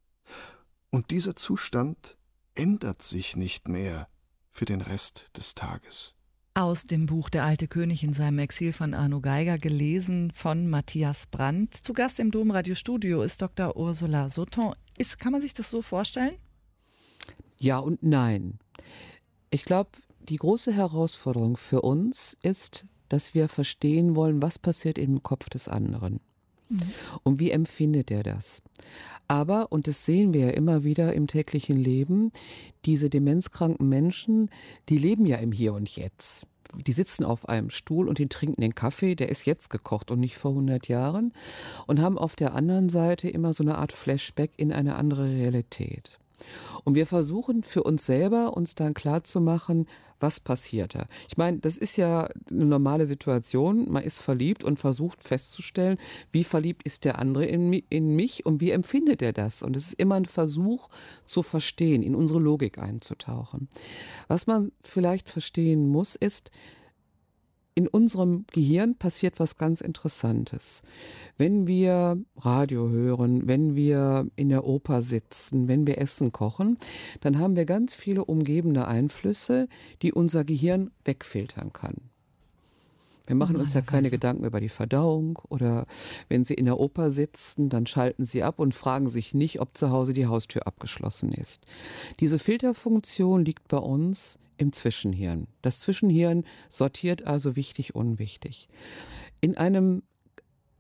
[SPEAKER 5] Und dieser Zustand ändert sich nicht mehr für den Rest des Tages.
[SPEAKER 2] Aus dem Buch Der alte König in seinem Exil von Arno Geiger, gelesen von Matthias Brandt. Zu Gast im Domradiostudio ist Dr. Ursula Sutton. Kann man sich das so vorstellen?
[SPEAKER 3] Ja und nein. Ich glaube, die große Herausforderung für uns ist, dass wir verstehen wollen, was passiert im Kopf des anderen. Und wie empfindet er das? Aber, und das sehen wir ja immer wieder im täglichen Leben, diese demenzkranken Menschen, die leben ja im Hier und Jetzt. Die sitzen auf einem Stuhl und die trinken den Kaffee, der ist jetzt gekocht und nicht vor 100 Jahren, und haben auf der anderen Seite immer so eine Art Flashback in eine andere Realität. Und wir versuchen für uns selber, uns dann klarzumachen, was passiert da. Ich meine, das ist ja eine normale Situation. Man ist verliebt und versucht festzustellen, wie verliebt ist der andere in mich und wie empfindet er das. Und es ist immer ein Versuch zu verstehen, in unsere Logik einzutauchen. Was man vielleicht verstehen muss, ist, in unserem Gehirn passiert was ganz Interessantes. Wenn wir Radio hören, wenn wir in der Oper sitzen, wenn wir Essen kochen, dann haben wir ganz viele umgebende Einflüsse, die unser Gehirn wegfiltern kann. Wir machen uns ja keine Gedanken über die Verdauung, oder wenn Sie in der Oper sitzen, dann schalten Sie ab und fragen sich nicht, ob zu Hause die Haustür abgeschlossen ist. Diese Filterfunktion liegt bei uns im Zwischenhirn. Das Zwischenhirn sortiert also wichtig, unwichtig. In einem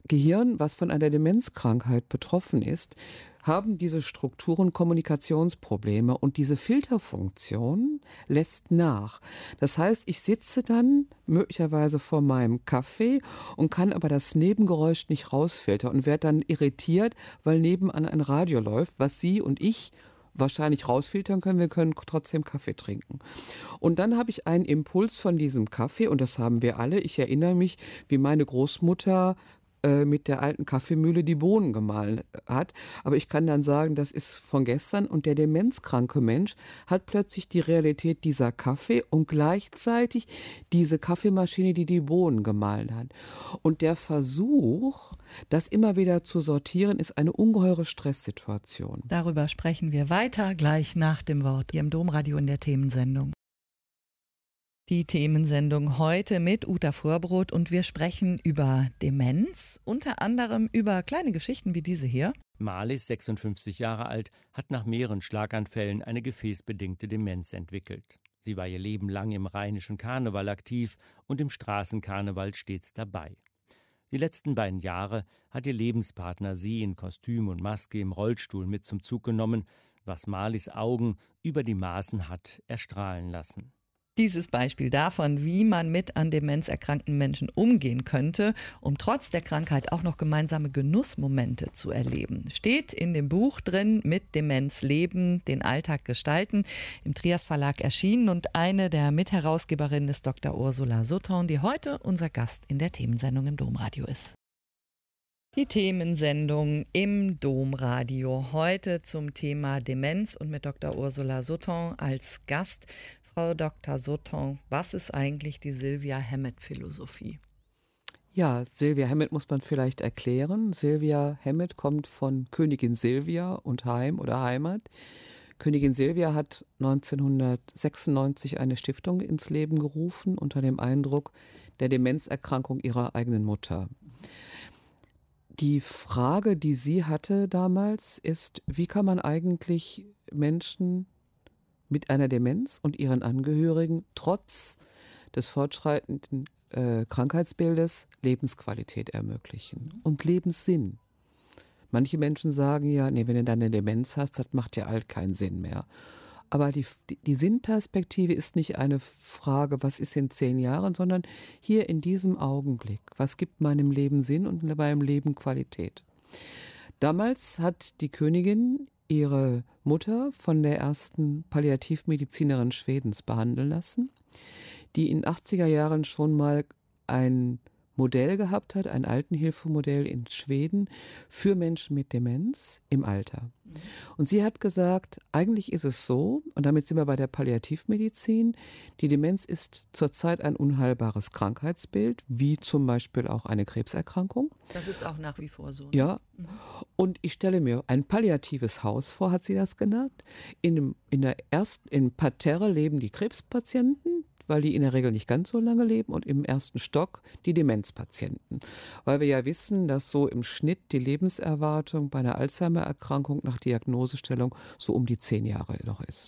[SPEAKER 3] Gehirn, was von einer Demenzkrankheit betroffen ist, haben diese Strukturen Kommunikationsprobleme und diese Filterfunktion lässt nach. Das heißt, ich sitze dann möglicherweise vor meinem Kaffee und kann aber das Nebengeräusch nicht rausfiltern und werde dann irritiert, weil nebenan ein Radio läuft, was Sie und ich wahrscheinlich rausfiltern können. Wir können trotzdem Kaffee trinken. Und dann habe ich einen Impuls von diesem Kaffee und das haben wir alle. Ich erinnere mich, wie meine Großmutter mit der alten Kaffeemühle die Bohnen gemahlen hat. Aber ich kann dann sagen, das ist von gestern und der demenzkranke Mensch hat plötzlich die Realität dieser Kaffee und gleichzeitig diese Kaffeemaschine, die die Bohnen gemahlen hat. Und der Versuch, das immer wieder zu sortieren, ist eine ungeheure Stresssituation.
[SPEAKER 2] Darüber sprechen wir weiter gleich nach dem Wort hier im Domradio in der Themensendung. Die Themensendung heute mit Uta Vorbrot und wir sprechen über Demenz, unter anderem über kleine Geschichten wie diese hier.
[SPEAKER 1] Marlies, 56 Jahre alt, hat nach mehreren Schlaganfällen eine gefäßbedingte Demenz entwickelt. Sie war ihr Leben lang im rheinischen Karneval aktiv und im Straßenkarneval stets dabei. Die letzten beiden Jahre hat ihr Lebenspartner sie in Kostüm und Maske im Rollstuhl mit zum Zug genommen, was Marlies Augen über die Maßen hat erstrahlen lassen.
[SPEAKER 2] Dieses Beispiel davon, wie man mit an Demenz erkrankten Menschen umgehen könnte, um trotz der Krankheit auch noch gemeinsame Genussmomente zu erleben, steht in dem Buch drin, Mit Demenz leben, den Alltag gestalten, im Trias Verlag erschienen und eine der Mitherausgeberinnen ist Dr. Ursula Sutton, die heute unser Gast in der Themensendung im Domradio ist. Die Themensendung im Domradio heute zum Thema Demenz und mit Dr. Ursula Sutton als Gast. Frau Dr. Sutton, was ist eigentlich die Sylvia Hammett-Philosophie?
[SPEAKER 3] Ja, Sylvia Hammett muss man vielleicht erklären. Sylvia Hammett kommt von Königin Silvia und Heim oder Heimat. Königin Silvia hat 1996 eine Stiftung ins Leben gerufen unter dem Eindruck der Demenzerkrankung ihrer eigenen Mutter. Die Frage, die sie hatte damals, ist, wie kann man eigentlich Menschen mit einer Demenz und ihren Angehörigen trotz des fortschreitenden Krankheitsbildes Lebensqualität ermöglichen und Lebenssinn. Manche Menschen sagen ja, nee, wenn du dann eine Demenz hast, das macht ja alt keinen Sinn mehr. Aber die Sinnperspektive ist nicht eine Frage, was ist in 10 Jahren, sondern hier in diesem Augenblick. Was gibt meinem Leben Sinn und meinem Leben Qualität? Damals hat die Königin ihre Mutter von der ersten Palliativmedizinerin Schwedens behandeln lassen, die in den 80er Jahren schon mal ein Modell gehabt hat, ein Altenhilfemodell in Schweden für Menschen mit Demenz im Alter. Und sie hat gesagt, eigentlich ist es so, und damit sind wir bei der Palliativmedizin, die Demenz ist zurzeit ein unheilbares Krankheitsbild, wie zum Beispiel auch eine Krebserkrankung.
[SPEAKER 2] Das ist auch nach wie vor so. Ne?
[SPEAKER 3] Ja, und ich stelle mir ein palliatives Haus vor, hat sie das genannt. In Parterre leben die Krebspatienten, weil die in der Regel nicht ganz so lange leben, und im ersten Stock die Demenzpatienten. Weil wir ja wissen, dass so im Schnitt die Lebenserwartung bei einer Alzheimer-Erkrankung nach Diagnosestellung so um die 10 Jahre noch ist.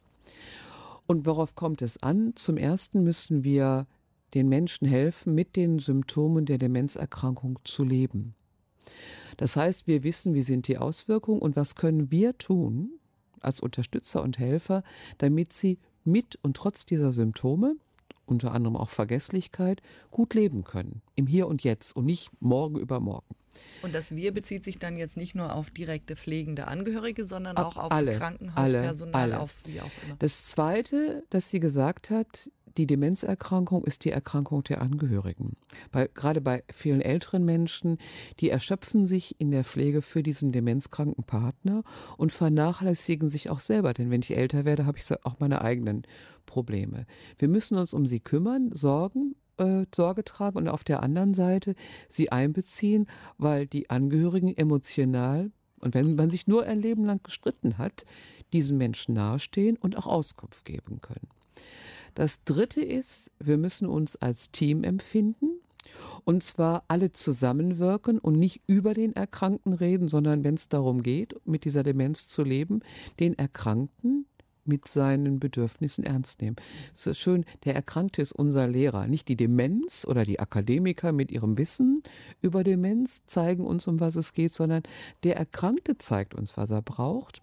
[SPEAKER 3] Und worauf kommt es an? Zum Ersten müssen wir den Menschen helfen, mit den Symptomen der Demenzerkrankung zu leben. Das heißt, wir wissen, wie sind die Auswirkungen und was können wir tun als Unterstützer und Helfer, damit sie mit und trotz dieser Symptome, unter anderem auch Vergesslichkeit, gut leben können. Im Hier und Jetzt und nicht morgen übermorgen.
[SPEAKER 2] Und das Wir bezieht sich dann jetzt nicht nur auf direkte pflegende Angehörige, sondern auch auf
[SPEAKER 3] alle,
[SPEAKER 2] Krankenhauspersonal,
[SPEAKER 3] alle.
[SPEAKER 2] auf wie auch immer.
[SPEAKER 3] Das Zweite, das sie gesagt hat, die Demenzerkrankung ist die Erkrankung der Angehörigen. Gerade bei vielen älteren Menschen, die erschöpfen sich in der Pflege für diesen demenzkranken Partner und vernachlässigen sich auch selber. Denn wenn ich älter werde, habe ich auch meine eigenen Probleme. Wir müssen uns um sie kümmern, Sorge tragen und auf der anderen Seite sie einbeziehen, weil die Angehörigen emotional, und wenn man sich nur ein Leben lang gestritten hat, diesen Menschen nahestehen und auch Auskunft geben können. Das Dritte ist, wir müssen uns als Team empfinden, und zwar alle zusammenwirken und nicht über den Erkrankten reden, sondern wenn es darum geht, mit dieser Demenz zu leben, den Erkrankten mit seinen Bedürfnissen ernst nehmen. Es ist schön, der Erkrankte ist unser Lehrer. Nicht die Demenz oder die Akademiker mit ihrem Wissen über Demenz zeigen uns, um was es geht, sondern der Erkrankte zeigt uns, was er braucht.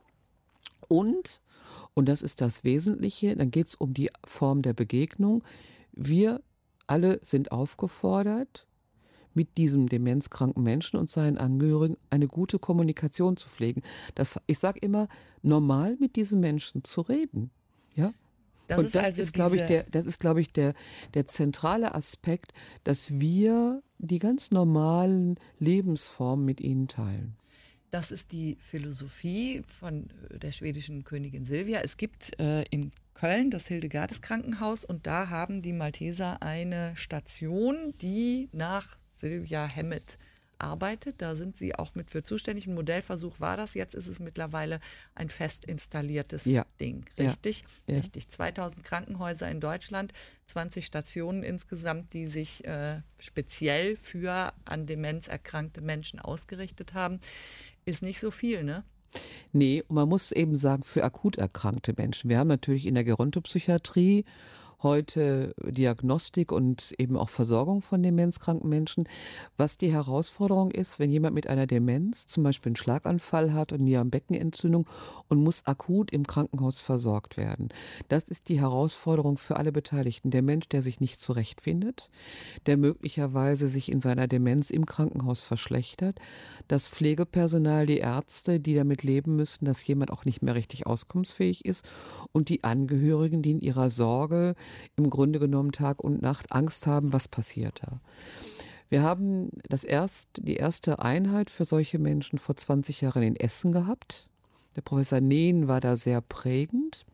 [SPEAKER 3] Und das ist das Wesentliche, dann geht es um die Form der Begegnung. Wir alle sind aufgefordert, mit diesem demenzkranken Menschen und seinen Angehörigen eine gute Kommunikation zu pflegen. Ich sage immer, normal mit diesen Menschen zu reden. Ja? Das ist, glaube ich, der zentrale Aspekt, dass wir die ganz normalen Lebensformen mit ihnen teilen.
[SPEAKER 2] Das ist die Philosophie von der schwedischen Königin Silvia. Es gibt in Köln das Hildegardes-Krankenhaus und da haben die Malteser eine Station, die nach Silvia Hemmet arbeitet. Da sind sie auch mit für zuständig. Ein Modellversuch war das. Jetzt ist es mittlerweile ein fest installiertes Ding. Richtig? Ja. Richtig. 2000 Krankenhäuser in Deutschland, 20 Stationen insgesamt, die sich speziell für an Demenz erkrankte Menschen ausgerichtet haben. Ist nicht so viel, ne?
[SPEAKER 3] Nee, und man muss eben sagen, für akut erkrankte Menschen. Wir haben natürlich in der Gerontopsychiatrie heute Diagnostik und eben auch Versorgung von demenzkranken Menschen. Was die Herausforderung ist, wenn jemand mit einer Demenz zum Beispiel einen Schlaganfall hat und Nierenbeckenentzündung und muss akut im Krankenhaus versorgt werden. Das ist die Herausforderung für alle Beteiligten. Der Mensch, der sich nicht zurechtfindet, der möglicherweise sich in seiner Demenz im Krankenhaus verschlechtert, das Pflegepersonal, die Ärzte, die damit leben müssen, dass jemand auch nicht mehr richtig auskunftsfähig ist und die Angehörigen, die in ihrer Sorge im Grunde genommen Tag und Nacht Angst haben, was passiert da. Wir haben die erste Einheit für solche Menschen vor 20 Jahren in Essen gehabt. Der Professor Nehn war da sehr prägend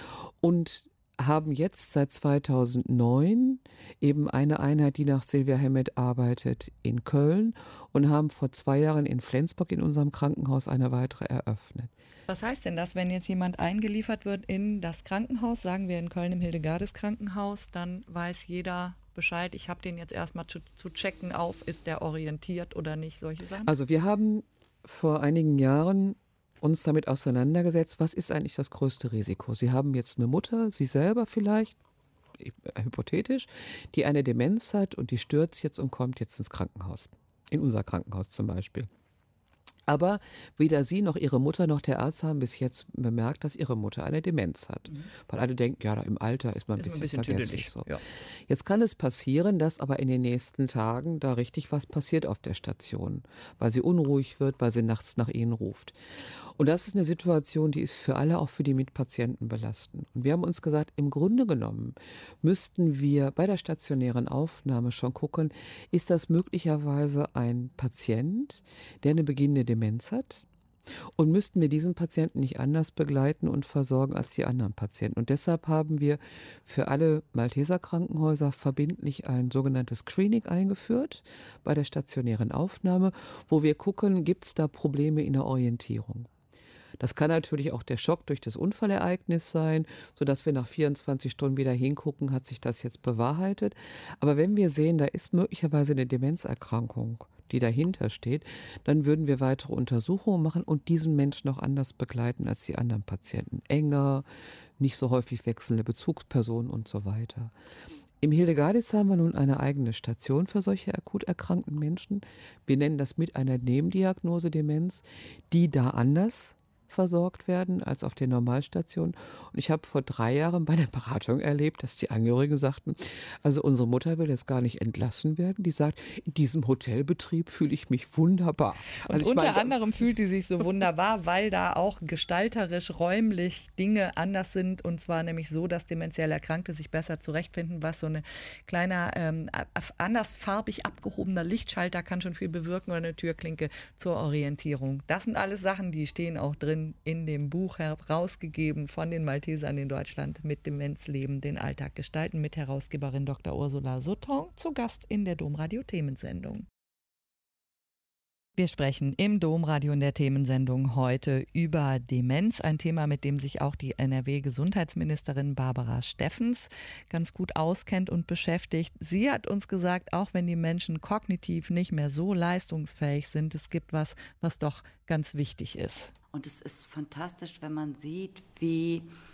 [SPEAKER 3] und haben jetzt seit 2009 eben eine Einheit, die nach Silvia Hemmet arbeitet, in Köln und haben vor 2 Jahren in Flensburg in unserem Krankenhaus eine weitere eröffnet.
[SPEAKER 2] Was heißt denn das, wenn jetzt jemand eingeliefert wird in das Krankenhaus, sagen wir in Köln im Hildegardes-Krankenhaus, dann weiß jeder Bescheid, ich habe den jetzt erstmal zu checken ist der orientiert oder nicht, solche Sachen? Also
[SPEAKER 3] wir haben vor einigen Jahren uns damit auseinandergesetzt, was ist eigentlich das größte Risiko? Sie haben jetzt eine Mutter, Sie selber vielleicht, hypothetisch, die eine Demenz hat und die stürzt jetzt und kommt jetzt ins Krankenhaus, in unser Krankenhaus zum Beispiel. Aber weder Sie noch Ihre Mutter noch der Arzt haben bis jetzt bemerkt, dass Ihre Mutter eine Demenz hat. Weil alle denken, ja, da im Alter ist man ein bisschen vergesslich. So. Ja. Jetzt kann es passieren, dass aber in den nächsten Tagen da richtig was passiert auf der Station, weil sie unruhig wird, weil sie nachts nach Ihnen ruft. Und das ist eine Situation, die ist für alle, auch für die Mitpatienten belastend. Und wir haben uns gesagt, im Grunde genommen müssten wir bei der stationären Aufnahme schon gucken, ist das möglicherweise ein Patient, der eine beginnende Demenz hat? Und müssten wir diesen Patienten nicht anders begleiten und versorgen als die anderen Patienten? Und deshalb haben wir für alle Malteser Krankenhäuser verbindlich ein sogenanntes Screening eingeführt bei der stationären Aufnahme, wo wir gucken, gibt es da Probleme in der Orientierung? Das kann natürlich auch der Schock durch das Unfallereignis sein, sodass wir nach 24 Stunden wieder hingucken, hat sich das jetzt bewahrheitet. Aber wenn wir sehen, da ist möglicherweise eine Demenzerkrankung, die dahinter steht, dann würden wir weitere Untersuchungen machen und diesen Menschen auch anders begleiten als die anderen Patienten. Enger, nicht so häufig wechselnde Bezugspersonen und so weiter. Im Hildegardis haben wir nun eine eigene Station für solche akut erkrankten Menschen. Wir nennen das mit einer Nebendiagnose Demenz, die da anders versorgt werden als auf den Normalstationen. Und ich habe vor 3 Jahren bei der Beratung erlebt, dass die Angehörigen sagten, also unsere Mutter will jetzt gar nicht entlassen werden. Die sagt, in diesem Hotelbetrieb fühle ich mich wunderbar.
[SPEAKER 2] Und unter anderem fühlt die sich so wunderbar, weil da auch gestalterisch, räumlich Dinge anders sind. Und zwar nämlich so, dass demenziell Erkrankte sich besser zurechtfinden, was so eine kleiner, andersfarbig abgehobener Lichtschalter kann schon viel bewirken oder eine Türklinke zur Orientierung. Das sind alles Sachen, die stehen auch drin in dem Buch, herausgegeben von den Maltesern in Deutschland, mit Demenz leben, den Alltag gestalten, mit Herausgeberin Dr. Ursula Sutton, zu Gast in der Domradio-Themensendung. Wir sprechen im Domradio in der Themensendung heute über Demenz, ein Thema, mit dem sich auch die NRW-Gesundheitsministerin Barbara Steffens ganz gut auskennt und beschäftigt. Sie hat uns gesagt, auch wenn die Menschen kognitiv nicht mehr so leistungsfähig sind, es gibt was doch ganz wichtig ist.
[SPEAKER 4] Und es ist fantastisch, wenn man sieht, wie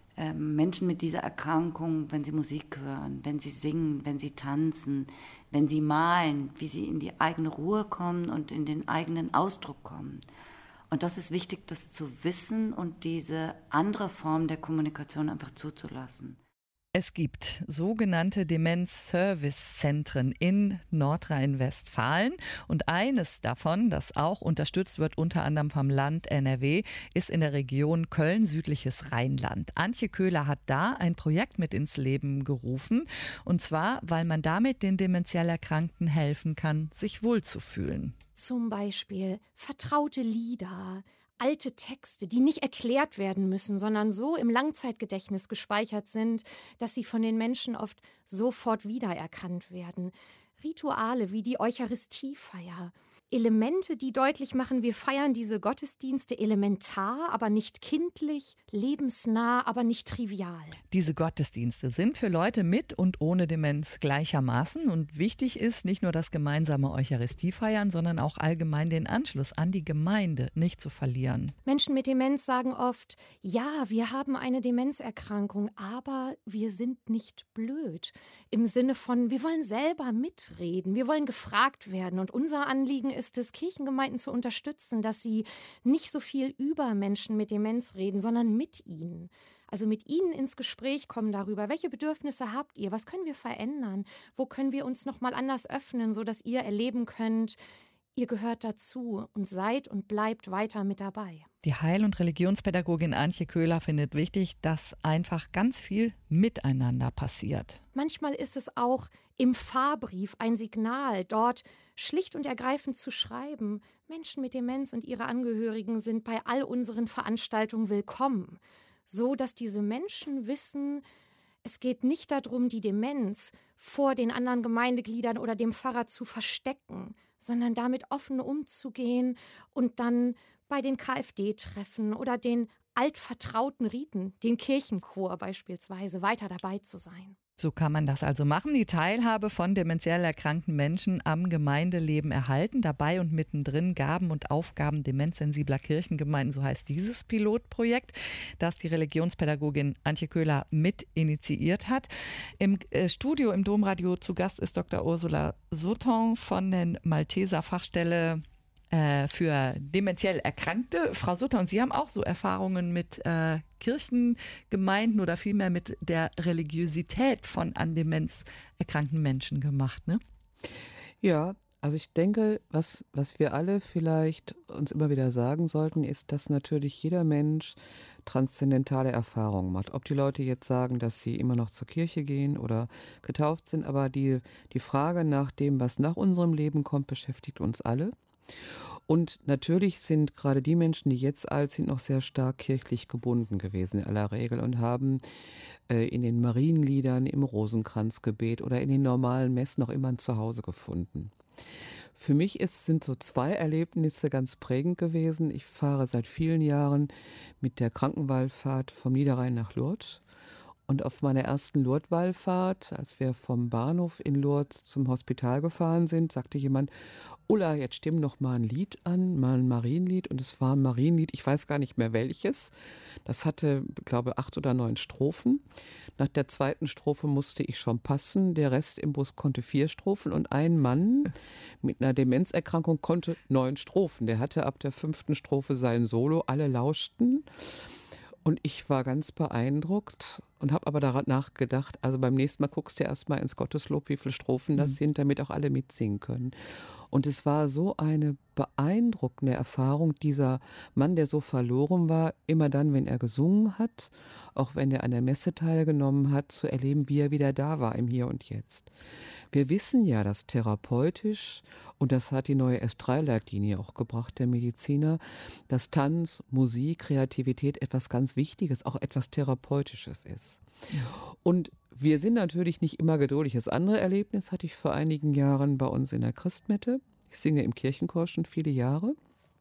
[SPEAKER 4] Menschen mit dieser Erkrankung, wenn sie Musik hören, wenn sie singen, wenn sie tanzen, wenn sie malen, wie sie in die eigene Ruhe kommen und in den eigenen Ausdruck kommen. Und das ist wichtig, das zu wissen und diese andere Form der Kommunikation einfach zuzulassen.
[SPEAKER 2] Es gibt sogenannte Demenz-Service-Zentren in Nordrhein-Westfalen und eines davon, das auch unterstützt wird, unter anderem vom Land NRW, ist in der Region Köln, südliches Rheinland. Antje Köhler hat da ein Projekt mit ins Leben gerufen und zwar, weil man damit den dementiell Erkrankten helfen kann, sich wohlzufühlen.
[SPEAKER 6] Zum Beispiel vertraute Lieder, alte Texte, die nicht erklärt werden müssen, sondern so im Langzeitgedächtnis gespeichert sind, dass sie von den Menschen oft sofort wiedererkannt werden. Rituale wie die Eucharistiefeier. Elemente, die deutlich machen, wir feiern diese Gottesdienste elementar, aber nicht kindlich, lebensnah, aber nicht trivial.
[SPEAKER 2] Diese Gottesdienste sind für Leute mit und ohne Demenz gleichermaßen und wichtig ist nicht nur das gemeinsame Eucharistiefeiern, sondern auch allgemein den Anschluss an die Gemeinde nicht zu verlieren.
[SPEAKER 6] Menschen mit Demenz sagen oft, ja, wir haben eine Demenzerkrankung, aber wir sind nicht blöd. Im Sinne von, wir wollen selber mitreden, wir wollen gefragt werden und unser Anliegen ist es, Kirchengemeinden zu unterstützen, dass sie nicht so viel über Menschen mit Demenz reden, sondern mit ihnen. Also mit ihnen ins Gespräch kommen darüber, welche Bedürfnisse habt ihr, was können wir verändern, wo können wir uns noch mal anders öffnen, sodass ihr erleben könnt, ihr gehört dazu und seid und bleibt weiter mit dabei.
[SPEAKER 2] Die Heil- und Religionspädagogin Antje Köhler findet wichtig, dass einfach ganz viel miteinander passiert.
[SPEAKER 6] Manchmal ist es auch im Fahrbrief ein Signal, dort schlicht und ergreifend zu schreiben, Menschen mit Demenz und ihre Angehörigen sind bei all unseren Veranstaltungen willkommen. So, dass diese Menschen wissen, es geht nicht darum, die Demenz vor den anderen Gemeindegliedern oder dem Pfarrer zu verstecken, sondern damit offen umzugehen und dann bei den KfD-Treffen oder den altvertrauten Riten, den Kirchenchor beispielsweise, weiter dabei zu sein.
[SPEAKER 2] So kann man das also machen, die Teilhabe von dementiell erkrankten Menschen am Gemeindeleben erhalten. Dabei und mittendrin Gaben und Aufgaben demenzsensibler Kirchengemeinden, so heißt dieses Pilotprojekt, das die Religionspädagogin Antje Köhler mit initiiert hat. Im Studio im Domradio zu Gast ist Dr. Ursula Sutton von der Malteser Fachstelle für dementiell Erkrankte. Frau Sutter, und Sie haben auch so Erfahrungen mit Kirchengemeinden oder vielmehr mit der Religiosität von an Demenz erkrankten Menschen gemacht, ne?
[SPEAKER 3] Ja, also ich denke, was wir alle vielleicht uns immer wieder sagen sollten, ist, dass natürlich jeder Mensch transzendentale Erfahrungen macht. Ob die Leute jetzt sagen, dass sie immer noch zur Kirche gehen oder getauft sind, aber die Frage nach dem, was nach unserem Leben kommt, beschäftigt uns alle. Und natürlich sind gerade die Menschen, die jetzt alt sind, noch sehr stark kirchlich gebunden gewesen in aller Regel und haben in den Marienliedern, im Rosenkranzgebet oder in den normalen Messen noch immer ein Zuhause gefunden. Für mich sind so 2 Erlebnisse ganz prägend gewesen. Ich fahre seit vielen Jahren mit der Krankenwallfahrt vom Niederrhein nach Lourdes. Und auf meiner ersten Lourdes-Wallfahrt, als wir vom Bahnhof in Lourdes zum Hospital gefahren sind, sagte jemand, Ulla, jetzt stimm noch mal ein Lied an, mal ein Marienlied. Und es war ein Marienlied, ich weiß gar nicht mehr welches. Das hatte, glaube ich, 8 oder 9 Strophen. Nach der 2. Strophe musste ich schon passen. Der Rest im Bus konnte 4 Strophen. Und ein Mann mit einer Demenzerkrankung konnte 9 Strophen. Der hatte ab der 5. Strophe sein Solo. Alle lauschten. Und ich war ganz beeindruckt und habe aber danach gedacht, also beim nächsten Mal guckst du erst mal ins Gotteslob, wie viele Strophen das sind, damit auch alle mitsingen können. Und es war so eine beeindruckende Erfahrung, dieser Mann, der so verloren war, immer dann, wenn er gesungen hat, auch wenn er an der Messe teilgenommen hat, zu erleben, wie er wieder da war im Hier und Jetzt. Wir wissen ja, dass therapeutisch, und das hat die neue S3-Leitlinie auch gebracht, der Mediziner, dass Tanz, Musik, Kreativität etwas ganz Wichtiges, auch etwas Therapeutisches ist. Und wir sind natürlich nicht immer geduldig. Das andere Erlebnis hatte ich vor einigen Jahren bei uns in der Christmette. Ich singe im Kirchenchor schon viele Jahre.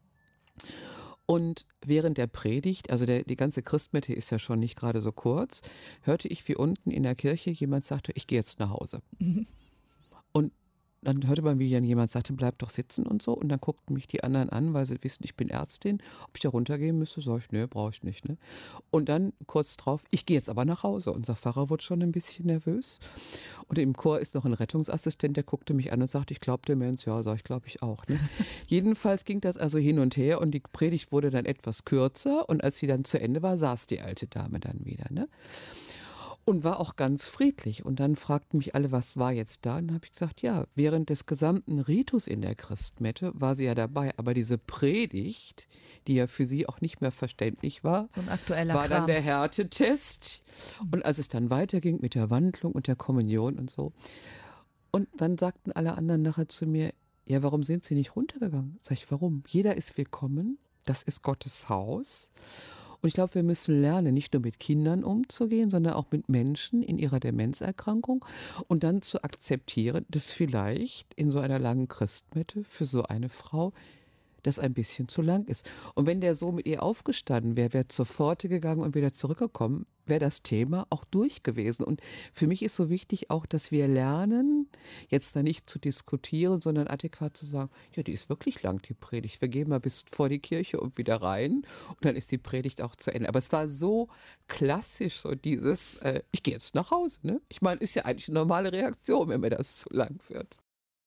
[SPEAKER 3] Und während der Predigt, also die ganze Christmette ist ja schon nicht gerade so kurz, hörte ich, wie unten in der Kirche jemand sagte, ich gehe jetzt nach Hause. Und Dann hörte man, wie jemand sagte, bleib doch sitzen und so. Und dann guckten mich die anderen an, weil sie wissen, ich bin Ärztin. Ob ich da runtergehen müsste, sag ich, nee, brauche ich nicht. Ne? Und dann kurz drauf, ich gehe jetzt aber nach Hause. Unser Pfarrer wurde schon ein bisschen nervös. Und im Chor ist noch ein Rettungsassistent, der guckte mich an und sagte, ich glaube Demenz. Ja, sag ich, glaube ich auch. Ne? Jedenfalls ging das also hin und her und die Predigt wurde dann etwas kürzer. Und als sie dann zu Ende war, saß die alte Dame dann wieder. Ne? Und war auch ganz friedlich. Und dann fragten mich alle, was war jetzt da? Und dann habe ich gesagt, ja, während des gesamten Ritus in der Christmette war sie ja dabei. Aber diese Predigt, die ja für sie auch nicht mehr verständlich war,
[SPEAKER 2] So ein aktueller
[SPEAKER 3] war dann
[SPEAKER 2] Kram.
[SPEAKER 3] der Härtetest. Und als es dann weiterging mit der Wandlung und der Kommunion und so. Und dann sagten alle anderen nachher zu mir, ja, warum sind Sie nicht runtergegangen? Sag ich, warum? Jeder ist willkommen. Das ist Gottes Haus. Und ich glaube, wir müssen lernen, nicht nur mit Kindern umzugehen, sondern auch mit Menschen in ihrer Demenzerkrankung und dann zu akzeptieren, dass vielleicht in so einer langen Christmette für so eine Frau das ein bisschen zu lang ist. Und wenn der so mit ihr aufgestanden wäre, wäre zur Pforte gegangen und wieder zurückgekommen, wäre das Thema auch durch gewesen. Und für mich ist so wichtig auch, dass wir lernen, jetzt da nicht zu diskutieren, sondern adäquat zu sagen, ja, die ist wirklich lang, die Predigt. Wir gehen mal bis vor die Kirche und wieder rein und dann ist die Predigt auch zu Ende. Aber es war so klassisch, so dieses, ich gehe jetzt nach Hause. Ne? Ich meine, ist ja eigentlich eine normale Reaktion, wenn mir das zu lang wird.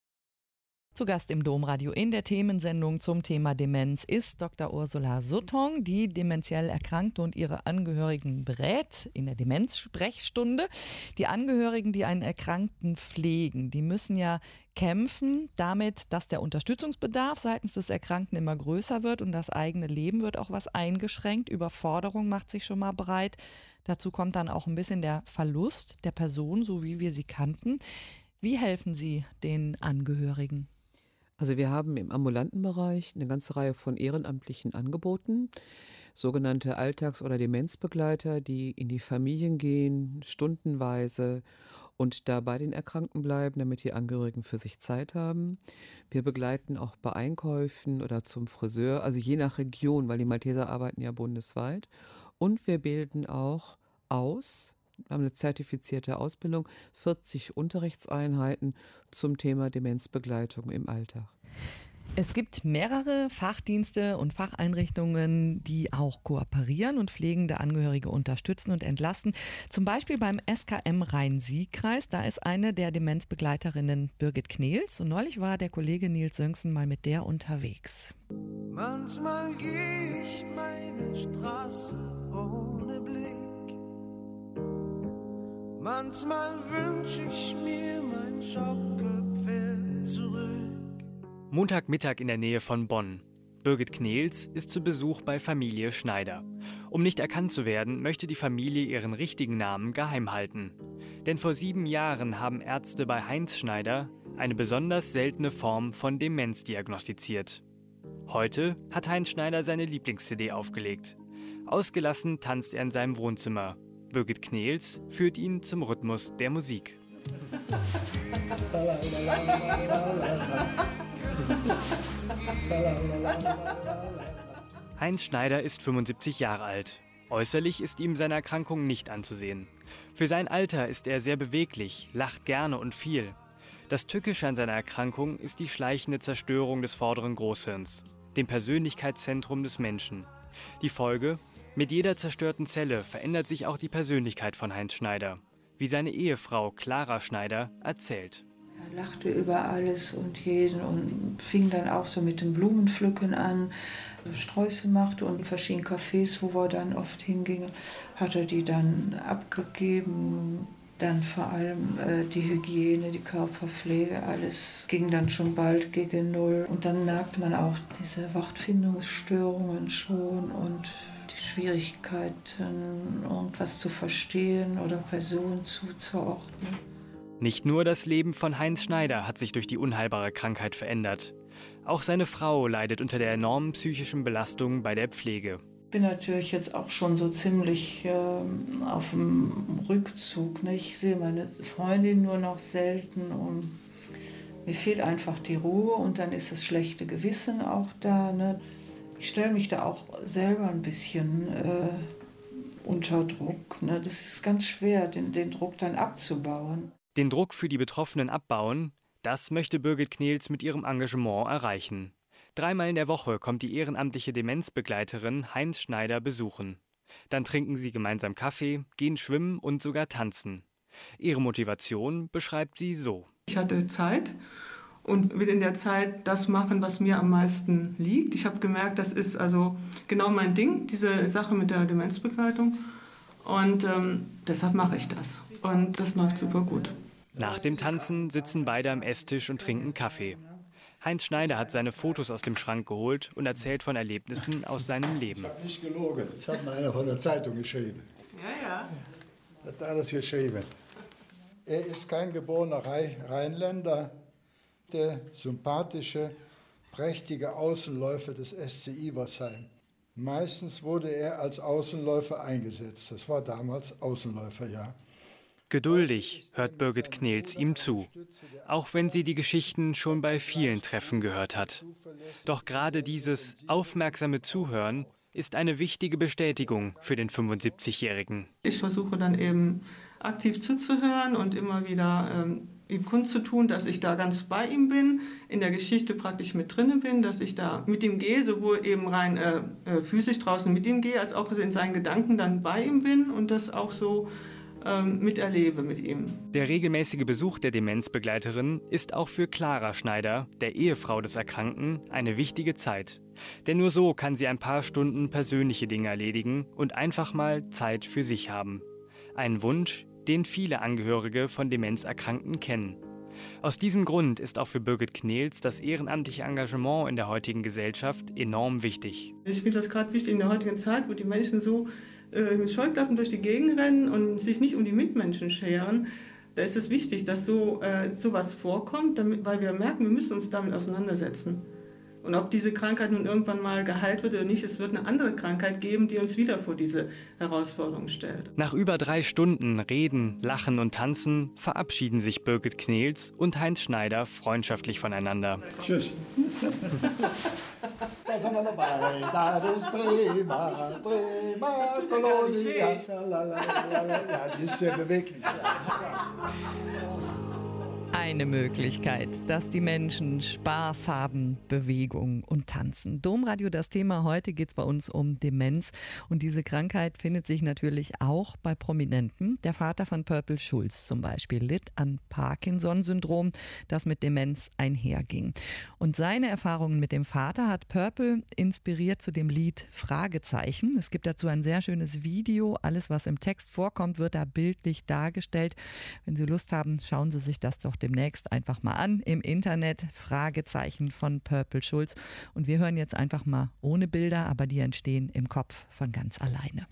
[SPEAKER 2] Zu Gast im Domradio in der Themensendung zum Thema Demenz ist Dr. Ursula Sutton, die dementiell Erkrankte und ihre Angehörigen berät in der Demenzsprechstunde. Die Angehörigen, die einen Erkrankten pflegen, die müssen ja kämpfen damit, dass der Unterstützungsbedarf seitens des Erkrankten immer größer wird und das eigene Leben wird auch was eingeschränkt. Überforderung macht sich schon mal breit. Dazu kommt dann auch ein bisschen der Verlust der Person, so wie wir sie kannten. Wie helfen Sie den Angehörigen?
[SPEAKER 3] Also wir haben im ambulanten Bereich eine ganze Reihe von ehrenamtlichen Angeboten, sogenannte Alltags- oder Demenzbegleiter, die in die Familien gehen, stundenweise und da bei den Erkrankten bleiben, damit die Angehörigen für sich Zeit haben. Wir begleiten auch bei Einkäufen oder zum Friseur, also je nach Region, weil die Malteser arbeiten ja bundesweit. Und wir bilden auch aus, haben eine zertifizierte Ausbildung, 40 Unterrichtseinheiten zum Thema Demenzbegleitung im Alltag.
[SPEAKER 2] Es gibt mehrere Fachdienste und Facheinrichtungen, die auch kooperieren und pflegende Angehörige unterstützen und entlasten. Zum Beispiel beim SKM Rhein-Sieg-Kreis. Da ist eine der Demenzbegleiterinnen Birgit Knehls. Und neulich war der Kollege Nils Sönksen mal mit der unterwegs.
[SPEAKER 7] Manchmal gehe ich meine Straße ohne Blick. Manchmal wünsche ich mir mein Schaukelpferd zurück.
[SPEAKER 8] Montagmittag in der Nähe von Bonn. Birgit Knehls ist zu Besuch bei Familie Schneider. Um nicht erkannt zu werden, möchte die Familie ihren richtigen Namen geheim halten. Denn vor 7 Jahren haben Ärzte bei Heinz Schneider eine besonders seltene Form von Demenz diagnostiziert. Heute hat Heinz Schneider seine Lieblings-CD aufgelegt. Ausgelassen tanzt er in seinem Wohnzimmer. Birgit Knehls führt ihn zum Rhythmus der Musik. Heinz Schneider ist 75 Jahre alt. Äußerlich ist ihm seine Erkrankung nicht anzusehen. Für sein Alter ist er sehr beweglich, lacht gerne und viel. Das Tückische an seiner Erkrankung ist die schleichende Zerstörung des vorderen Großhirns, dem Persönlichkeitszentrum des Menschen. Die Folge? Mit jeder zerstörten Zelle verändert sich auch die Persönlichkeit von Heinz Schneider, wie seine Ehefrau Clara Schneider erzählt.
[SPEAKER 9] Er lachte über alles und jeden und fing dann auch so mit dem Blumenpflücken an, Sträuße machte und in verschiedenen Cafés, wo wir dann oft hingingen, hat er die dann abgegeben. Dann vor allem die Hygiene, die Körperpflege, alles ging dann schon bald gegen Null. Und dann merkte man auch diese Wortfindungsstörungen schon und die Schwierigkeiten, irgendwas zu verstehen oder Personen zuzuordnen.
[SPEAKER 8] Nicht nur das Leben von Heinz Schneider hat sich durch die unheilbare Krankheit verändert. Auch seine Frau leidet unter der enormen psychischen Belastung bei der Pflege.
[SPEAKER 9] Ich bin natürlich jetzt auch schon so ziemlich auf dem Rückzug. Ne? Ich sehe meine Freundin nur noch selten und mir fehlt einfach die Ruhe und dann ist das schlechte Gewissen auch da. Ne? Ich stelle mich da auch selber ein bisschen unter Druck. Ne? Das ist ganz schwer, den Druck dann abzubauen.
[SPEAKER 8] Den Druck für die Betroffenen abbauen, Das möchte Birgit Knehls mit ihrem Engagement erreichen. 3-mal in der Woche kommt die ehrenamtliche Demenzbegleiterin Heinz Schneider besuchen. Dann trinken sie gemeinsam Kaffee, gehen schwimmen und sogar tanzen. Ihre Motivation beschreibt sie so.
[SPEAKER 10] Ich hatte Zeit und will in der Zeit das machen, was mir am meisten liegt. Ich habe gemerkt, das ist also genau mein Ding, diese Sache mit der Demenzbegleitung. Und deshalb mache ich das. Und das läuft super gut.
[SPEAKER 8] Nach dem Tanzen sitzen beide am Esstisch und trinken Kaffee. Heinz Schneider hat seine Fotos aus dem Schrank geholt und erzählt von Erlebnissen aus seinem Leben.
[SPEAKER 11] Ich habe nicht gelogen. Ich habe mal einer von der Zeitung geschrieben.
[SPEAKER 10] Ja.
[SPEAKER 11] Hat alles geschrieben. Er ist kein geborener Rheinländer. Der sympathische, prächtige Außenläufer des SC Iversheim. Meistens wurde er als Außenläufer eingesetzt. Das war damals Außenläufer, ja.
[SPEAKER 8] Geduldig hört Birgit Knehls ihm zu, auch wenn sie die Geschichten schon bei vielen Treffen gehört hat. Doch gerade dieses aufmerksame Zuhören ist eine wichtige Bestätigung für den 75-Jährigen.
[SPEAKER 10] Ich versuche dann eben aktiv zuzuhören und immer wieder ihm kundzutun, dass ich da ganz bei ihm bin, in der Geschichte praktisch mit drin bin, dass ich da mit ihm gehe, sowohl eben rein physisch draußen mit ihm gehe, als auch in seinen Gedanken dann bei ihm bin und das auch so miterlebe mit ihm.
[SPEAKER 8] Der regelmäßige Besuch der Demenzbegleiterin ist auch für Clara Schneider, der Ehefrau des Erkrankten, eine wichtige Zeit. Denn nur so kann sie ein paar Stunden persönliche Dinge erledigen und einfach mal Zeit für sich haben. Ein Wunsch, den viele Angehörige von Demenzerkrankten kennen. Aus diesem Grund ist auch für Birgit Knehls das ehrenamtliche Engagement in der heutigen Gesellschaft enorm wichtig.
[SPEAKER 10] Ich finde das gerade wichtig in der heutigen Zeit, wo die Menschen so mit Scheuklappen durch die Gegend rennen und sich nicht um die Mitmenschen scheren. Da ist es wichtig, dass sowas vorkommt, weil wir merken, wir müssen uns damit auseinandersetzen. Und ob diese Krankheit nun irgendwann mal geheilt wird oder nicht, es wird eine andere Krankheit geben, die uns wieder vor diese Herausforderung stellt.
[SPEAKER 8] Nach über 3 Stunden Reden, Lachen und Tanzen verabschieden sich Birgit Knehls und Heinz Schneider freundschaftlich voneinander.
[SPEAKER 11] Tschüss. Da sind wir dabei, das ist prima, Kolonia. Ja, die ist sehr beweglich.
[SPEAKER 2] Eine Möglichkeit, dass die Menschen Spaß haben, Bewegung und Tanzen. Domradio, das Thema heute geht es bei uns um Demenz. Und diese Krankheit findet sich natürlich auch bei Prominenten. Der Vater von Purple Schulz zum Beispiel litt an Parkinson-Syndrom, das mit Demenz einherging. Und seine Erfahrungen mit dem Vater hat Purple inspiriert zu dem Lied Fragezeichen. Es gibt dazu ein sehr schönes Video. Alles, was im Text vorkommt, wird da bildlich dargestellt. Wenn Sie Lust haben, schauen Sie sich das doch demnächst einfach mal an im Internet. Fragezeichen von Purple Schulz. Und wir hören jetzt einfach mal ohne Bilder, aber die entstehen im Kopf von ganz alleine.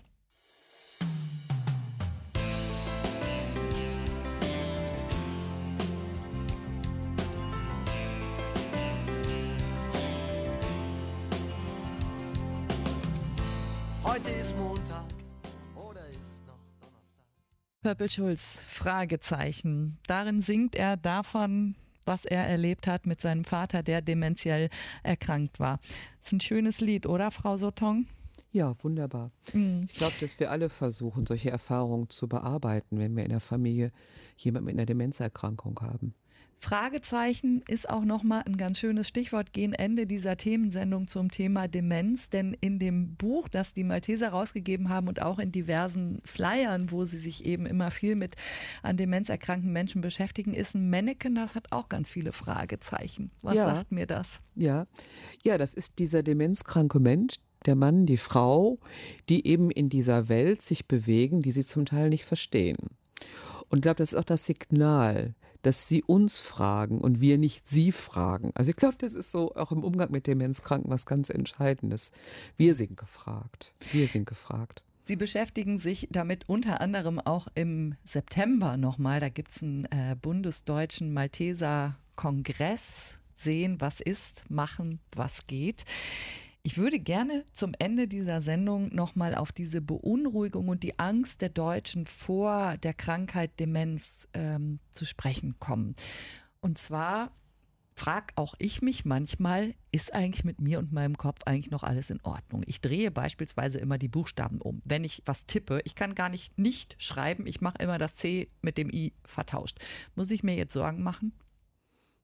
[SPEAKER 7] Heute ist Montag oder ist noch Donnerstag?
[SPEAKER 2] Purple Schulz, Fragezeichen. Darin singt er davon, was er erlebt hat mit seinem Vater, der dementiell erkrankt war. Das ist ein schönes Lied, oder, Frau Sotong?
[SPEAKER 3] Ja, wunderbar. Ich glaube, dass wir alle versuchen, solche Erfahrungen zu bearbeiten, wenn wir in der Familie jemanden mit einer Demenzerkrankung haben.
[SPEAKER 2] Fragezeichen ist auch nochmal ein ganz schönes Stichwort gegen Ende dieser Themensendung zum Thema Demenz, denn in dem Buch, das die Malteser rausgegeben haben und auch in diversen Flyern, wo sie sich eben immer viel mit an Demenz erkrankten Menschen beschäftigen, ist ein Mannequin, das hat auch ganz viele Fragezeichen. Was sagt mir das? Ja,
[SPEAKER 3] das ist dieser demenzkranke Mensch, der Mann, die Frau, die eben in dieser Welt sich bewegen, die sie zum Teil nicht verstehen. Und ich glaube, das ist auch das Signal, dass sie uns fragen und wir nicht sie fragen. Also ich glaube, das ist so auch im Umgang mit Demenzkranken was ganz Entscheidendes. Wir sind gefragt. Wir sind gefragt.
[SPEAKER 2] Sie beschäftigen sich damit unter anderem auch im September nochmal. Da gibt es einen bundesdeutschen Malteser Kongress. Sehen, was ist, machen, was geht. Ich würde gerne zum Ende dieser Sendung nochmal auf diese Beunruhigung und die Angst der Deutschen vor der Krankheit Demenz zu sprechen kommen. Und zwar frage auch ich mich manchmal, ist eigentlich mit mir und meinem Kopf eigentlich noch alles in Ordnung? Ich drehe beispielsweise immer die Buchstaben um. Wenn ich was tippe, ich kann gar nicht schreiben, ich mache immer das C mit dem I vertauscht. Muss ich mir jetzt Sorgen machen?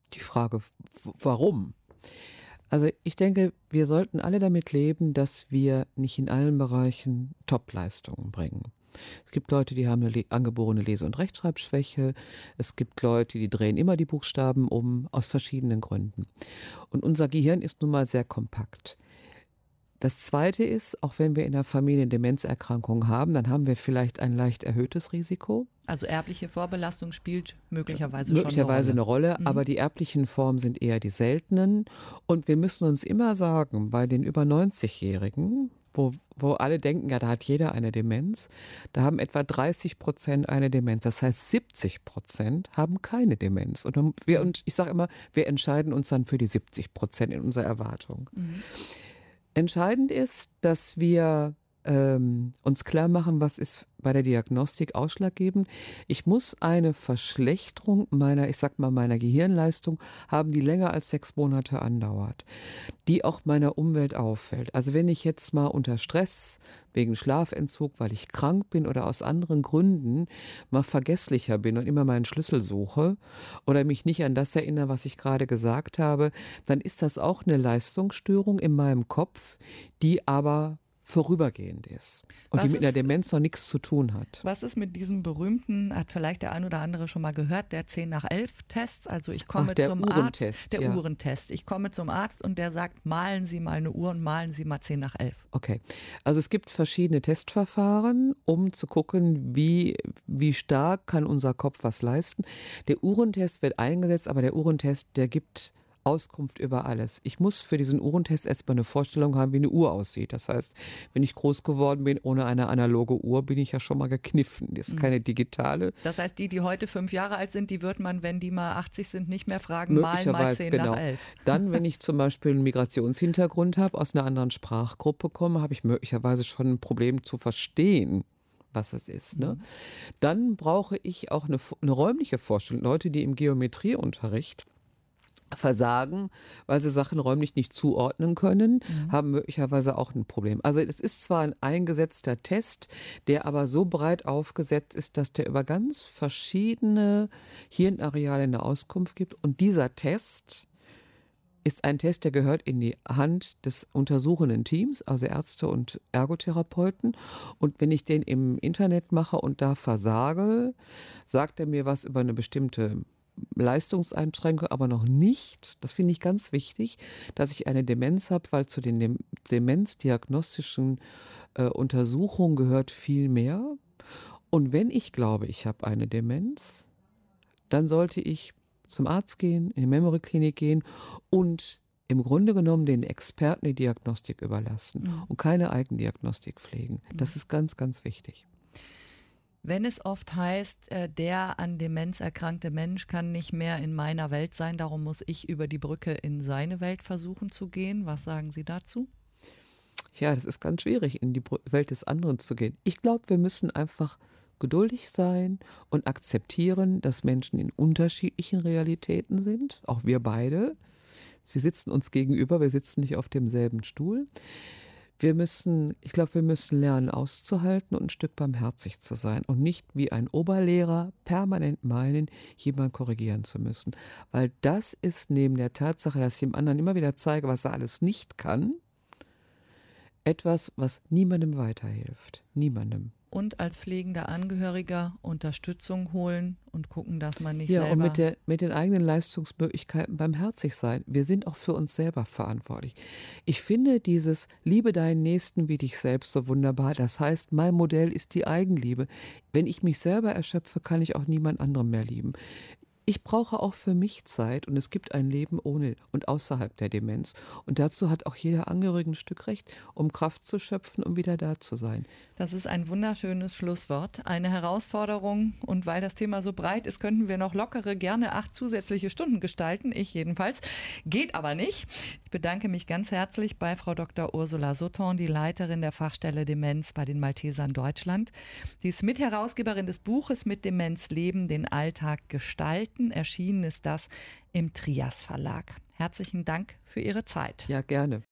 [SPEAKER 3] die Frage, warum? Also ich denke, wir sollten alle damit leben, dass wir nicht in allen Bereichen Top-Leistungen bringen. Es gibt Leute, die haben eine angeborene Lese- und Rechtschreibschwäche. Es gibt Leute, die drehen immer die Buchstaben um, aus verschiedenen Gründen. Und unser Gehirn ist nun mal sehr kompakt. Das Zweite ist, auch wenn wir in der Familie eine Demenzerkrankung haben, dann haben wir vielleicht ein leicht erhöhtes Risiko.
[SPEAKER 2] Also erbliche Vorbelastung spielt möglicherweise
[SPEAKER 3] eine Rolle, aber die erblichen Formen sind eher die seltenen. Und wir müssen uns immer sagen, bei den über 90-Jährigen, wo alle denken, ja, da hat jeder eine Demenz, da haben etwa 30% eine Demenz. Das heißt, 70% haben keine Demenz. Und ich sage immer, wir entscheiden uns dann für die 70% in unserer Erwartung. Mhm. Entscheidend ist, dass wir uns klar machen, was ist bei der Diagnostik ausschlaggebend. Ich muss eine Verschlechterung meiner Gehirnleistung haben, die länger als 6 Monate andauert, die auch meiner Umwelt auffällt. Also wenn ich jetzt mal unter Stress, wegen Schlafentzug, weil ich krank bin oder aus anderen Gründen mal vergesslicher bin und immer meinen Schlüssel suche oder mich nicht an das erinnere, was ich gerade gesagt habe, dann ist das auch eine Leistungsstörung in meinem Kopf, die aber vorübergehend ist und die mit einer Demenz noch nichts zu tun hat.
[SPEAKER 2] Was ist mit diesem berühmten, hat vielleicht der ein oder andere schon mal gehört, der 10/11-Test? Also ich komme zum Arzt, der Uhrentest. Ich komme zum Arzt und der sagt, malen Sie mal eine Uhr und malen Sie mal 10/11.
[SPEAKER 3] Okay, also es gibt verschiedene Testverfahren, um zu gucken, wie stark kann unser Kopf was leisten. Der Uhrentest wird eingesetzt, aber der Uhrentest, der gibt Auskunft über alles. Ich muss für diesen Uhrentest erstmal eine Vorstellung haben, wie eine Uhr aussieht. Das heißt, wenn ich groß geworden bin ohne eine analoge Uhr, bin ich ja schon mal gekniffen. Das ist keine digitale.
[SPEAKER 2] Das heißt, die heute 5 Jahre alt sind, die wird man, wenn die mal 80 sind, nicht mehr fragen, malen mal 10/11.
[SPEAKER 3] Dann, wenn ich zum Beispiel einen Migrationshintergrund habe, aus einer anderen Sprachgruppe komme, habe ich möglicherweise schon ein Problem zu verstehen, was es ist. Ne? Dann brauche ich auch eine räumliche Vorstellung. Leute, die im Geometrieunterricht versagen, weil sie Sachen räumlich nicht zuordnen können, haben möglicherweise auch ein Problem. Also es ist zwar ein eingesetzter Test, der aber so breit aufgesetzt ist, dass der über ganz verschiedene Hirnareale eine Auskunft gibt. Und dieser Test ist ein Test, der gehört in die Hand des untersuchenden Teams, also Ärzte und Ergotherapeuten. Und wenn ich den im Internet mache und da versage, sagt er mir was über eine bestimmte Leistungseinschränkung, aber noch nicht, das finde ich ganz wichtig, dass ich eine Demenz habe, weil zu den demenzdiagnostischen Untersuchungen gehört viel mehr. Und wenn ich glaube, ich habe eine Demenz, dann sollte ich zum Arzt gehen, in die Memory-Klinik gehen und im Grunde genommen den Experten die Diagnostik überlassen und keine Eigendiagnostik pflegen. Das ist ganz, ganz wichtig.
[SPEAKER 2] Wenn es oft heißt, der an Demenz erkrankte Mensch kann nicht mehr in meiner Welt sein, darum muss ich über die Brücke in seine Welt versuchen zu gehen. Was sagen Sie dazu?
[SPEAKER 3] Ja, das ist ganz schwierig, in die Welt des anderen zu gehen. Ich glaube, wir müssen einfach geduldig sein und akzeptieren, dass Menschen in unterschiedlichen Realitäten sind. Auch wir beide. Wir sitzen uns gegenüber, wir sitzen nicht auf demselben Stuhl. Wir müssen lernen auszuhalten und ein Stück barmherzig zu sein und nicht wie ein Oberlehrer permanent meinen, jemanden korrigieren zu müssen. Weil das ist neben der Tatsache, dass ich dem anderen immer wieder zeige, was er alles nicht kann, etwas, was niemandem weiterhilft. Niemandem.
[SPEAKER 2] Und als pflegender Angehöriger Unterstützung holen und gucken, dass man nicht selber...
[SPEAKER 3] Ja, und mit den eigenen Leistungsmöglichkeiten barmherzig sein. Wir sind auch für uns selber verantwortlich. Ich finde dieses Liebe deinen Nächsten wie dich selbst so wunderbar. Das heißt, mein Modell ist die Eigenliebe. Wenn ich mich selber erschöpfe, kann ich auch niemand anderem mehr lieben. Ich brauche auch für mich Zeit und es gibt ein Leben ohne und außerhalb der Demenz. Und dazu hat auch jeder Angehörige ein Stück Recht, um Kraft zu schöpfen, um wieder da zu sein.
[SPEAKER 2] Das ist ein wunderschönes Schlusswort. Eine Herausforderung. Und weil das Thema so breit ist, könnten wir noch gerne 8 zusätzliche Stunden gestalten. Ich jedenfalls. Geht aber nicht. Ich bedanke mich ganz herzlich bei Frau Dr. Ursula Sutton, die Leiterin der Fachstelle Demenz bei den Maltesern Deutschland. Sie ist Mitherausgeberin des Buches Mit Demenz leben, den Alltag gestalten. Erschienen ist das im Trias Verlag. Herzlichen Dank für Ihre Zeit.
[SPEAKER 3] Ja, gerne.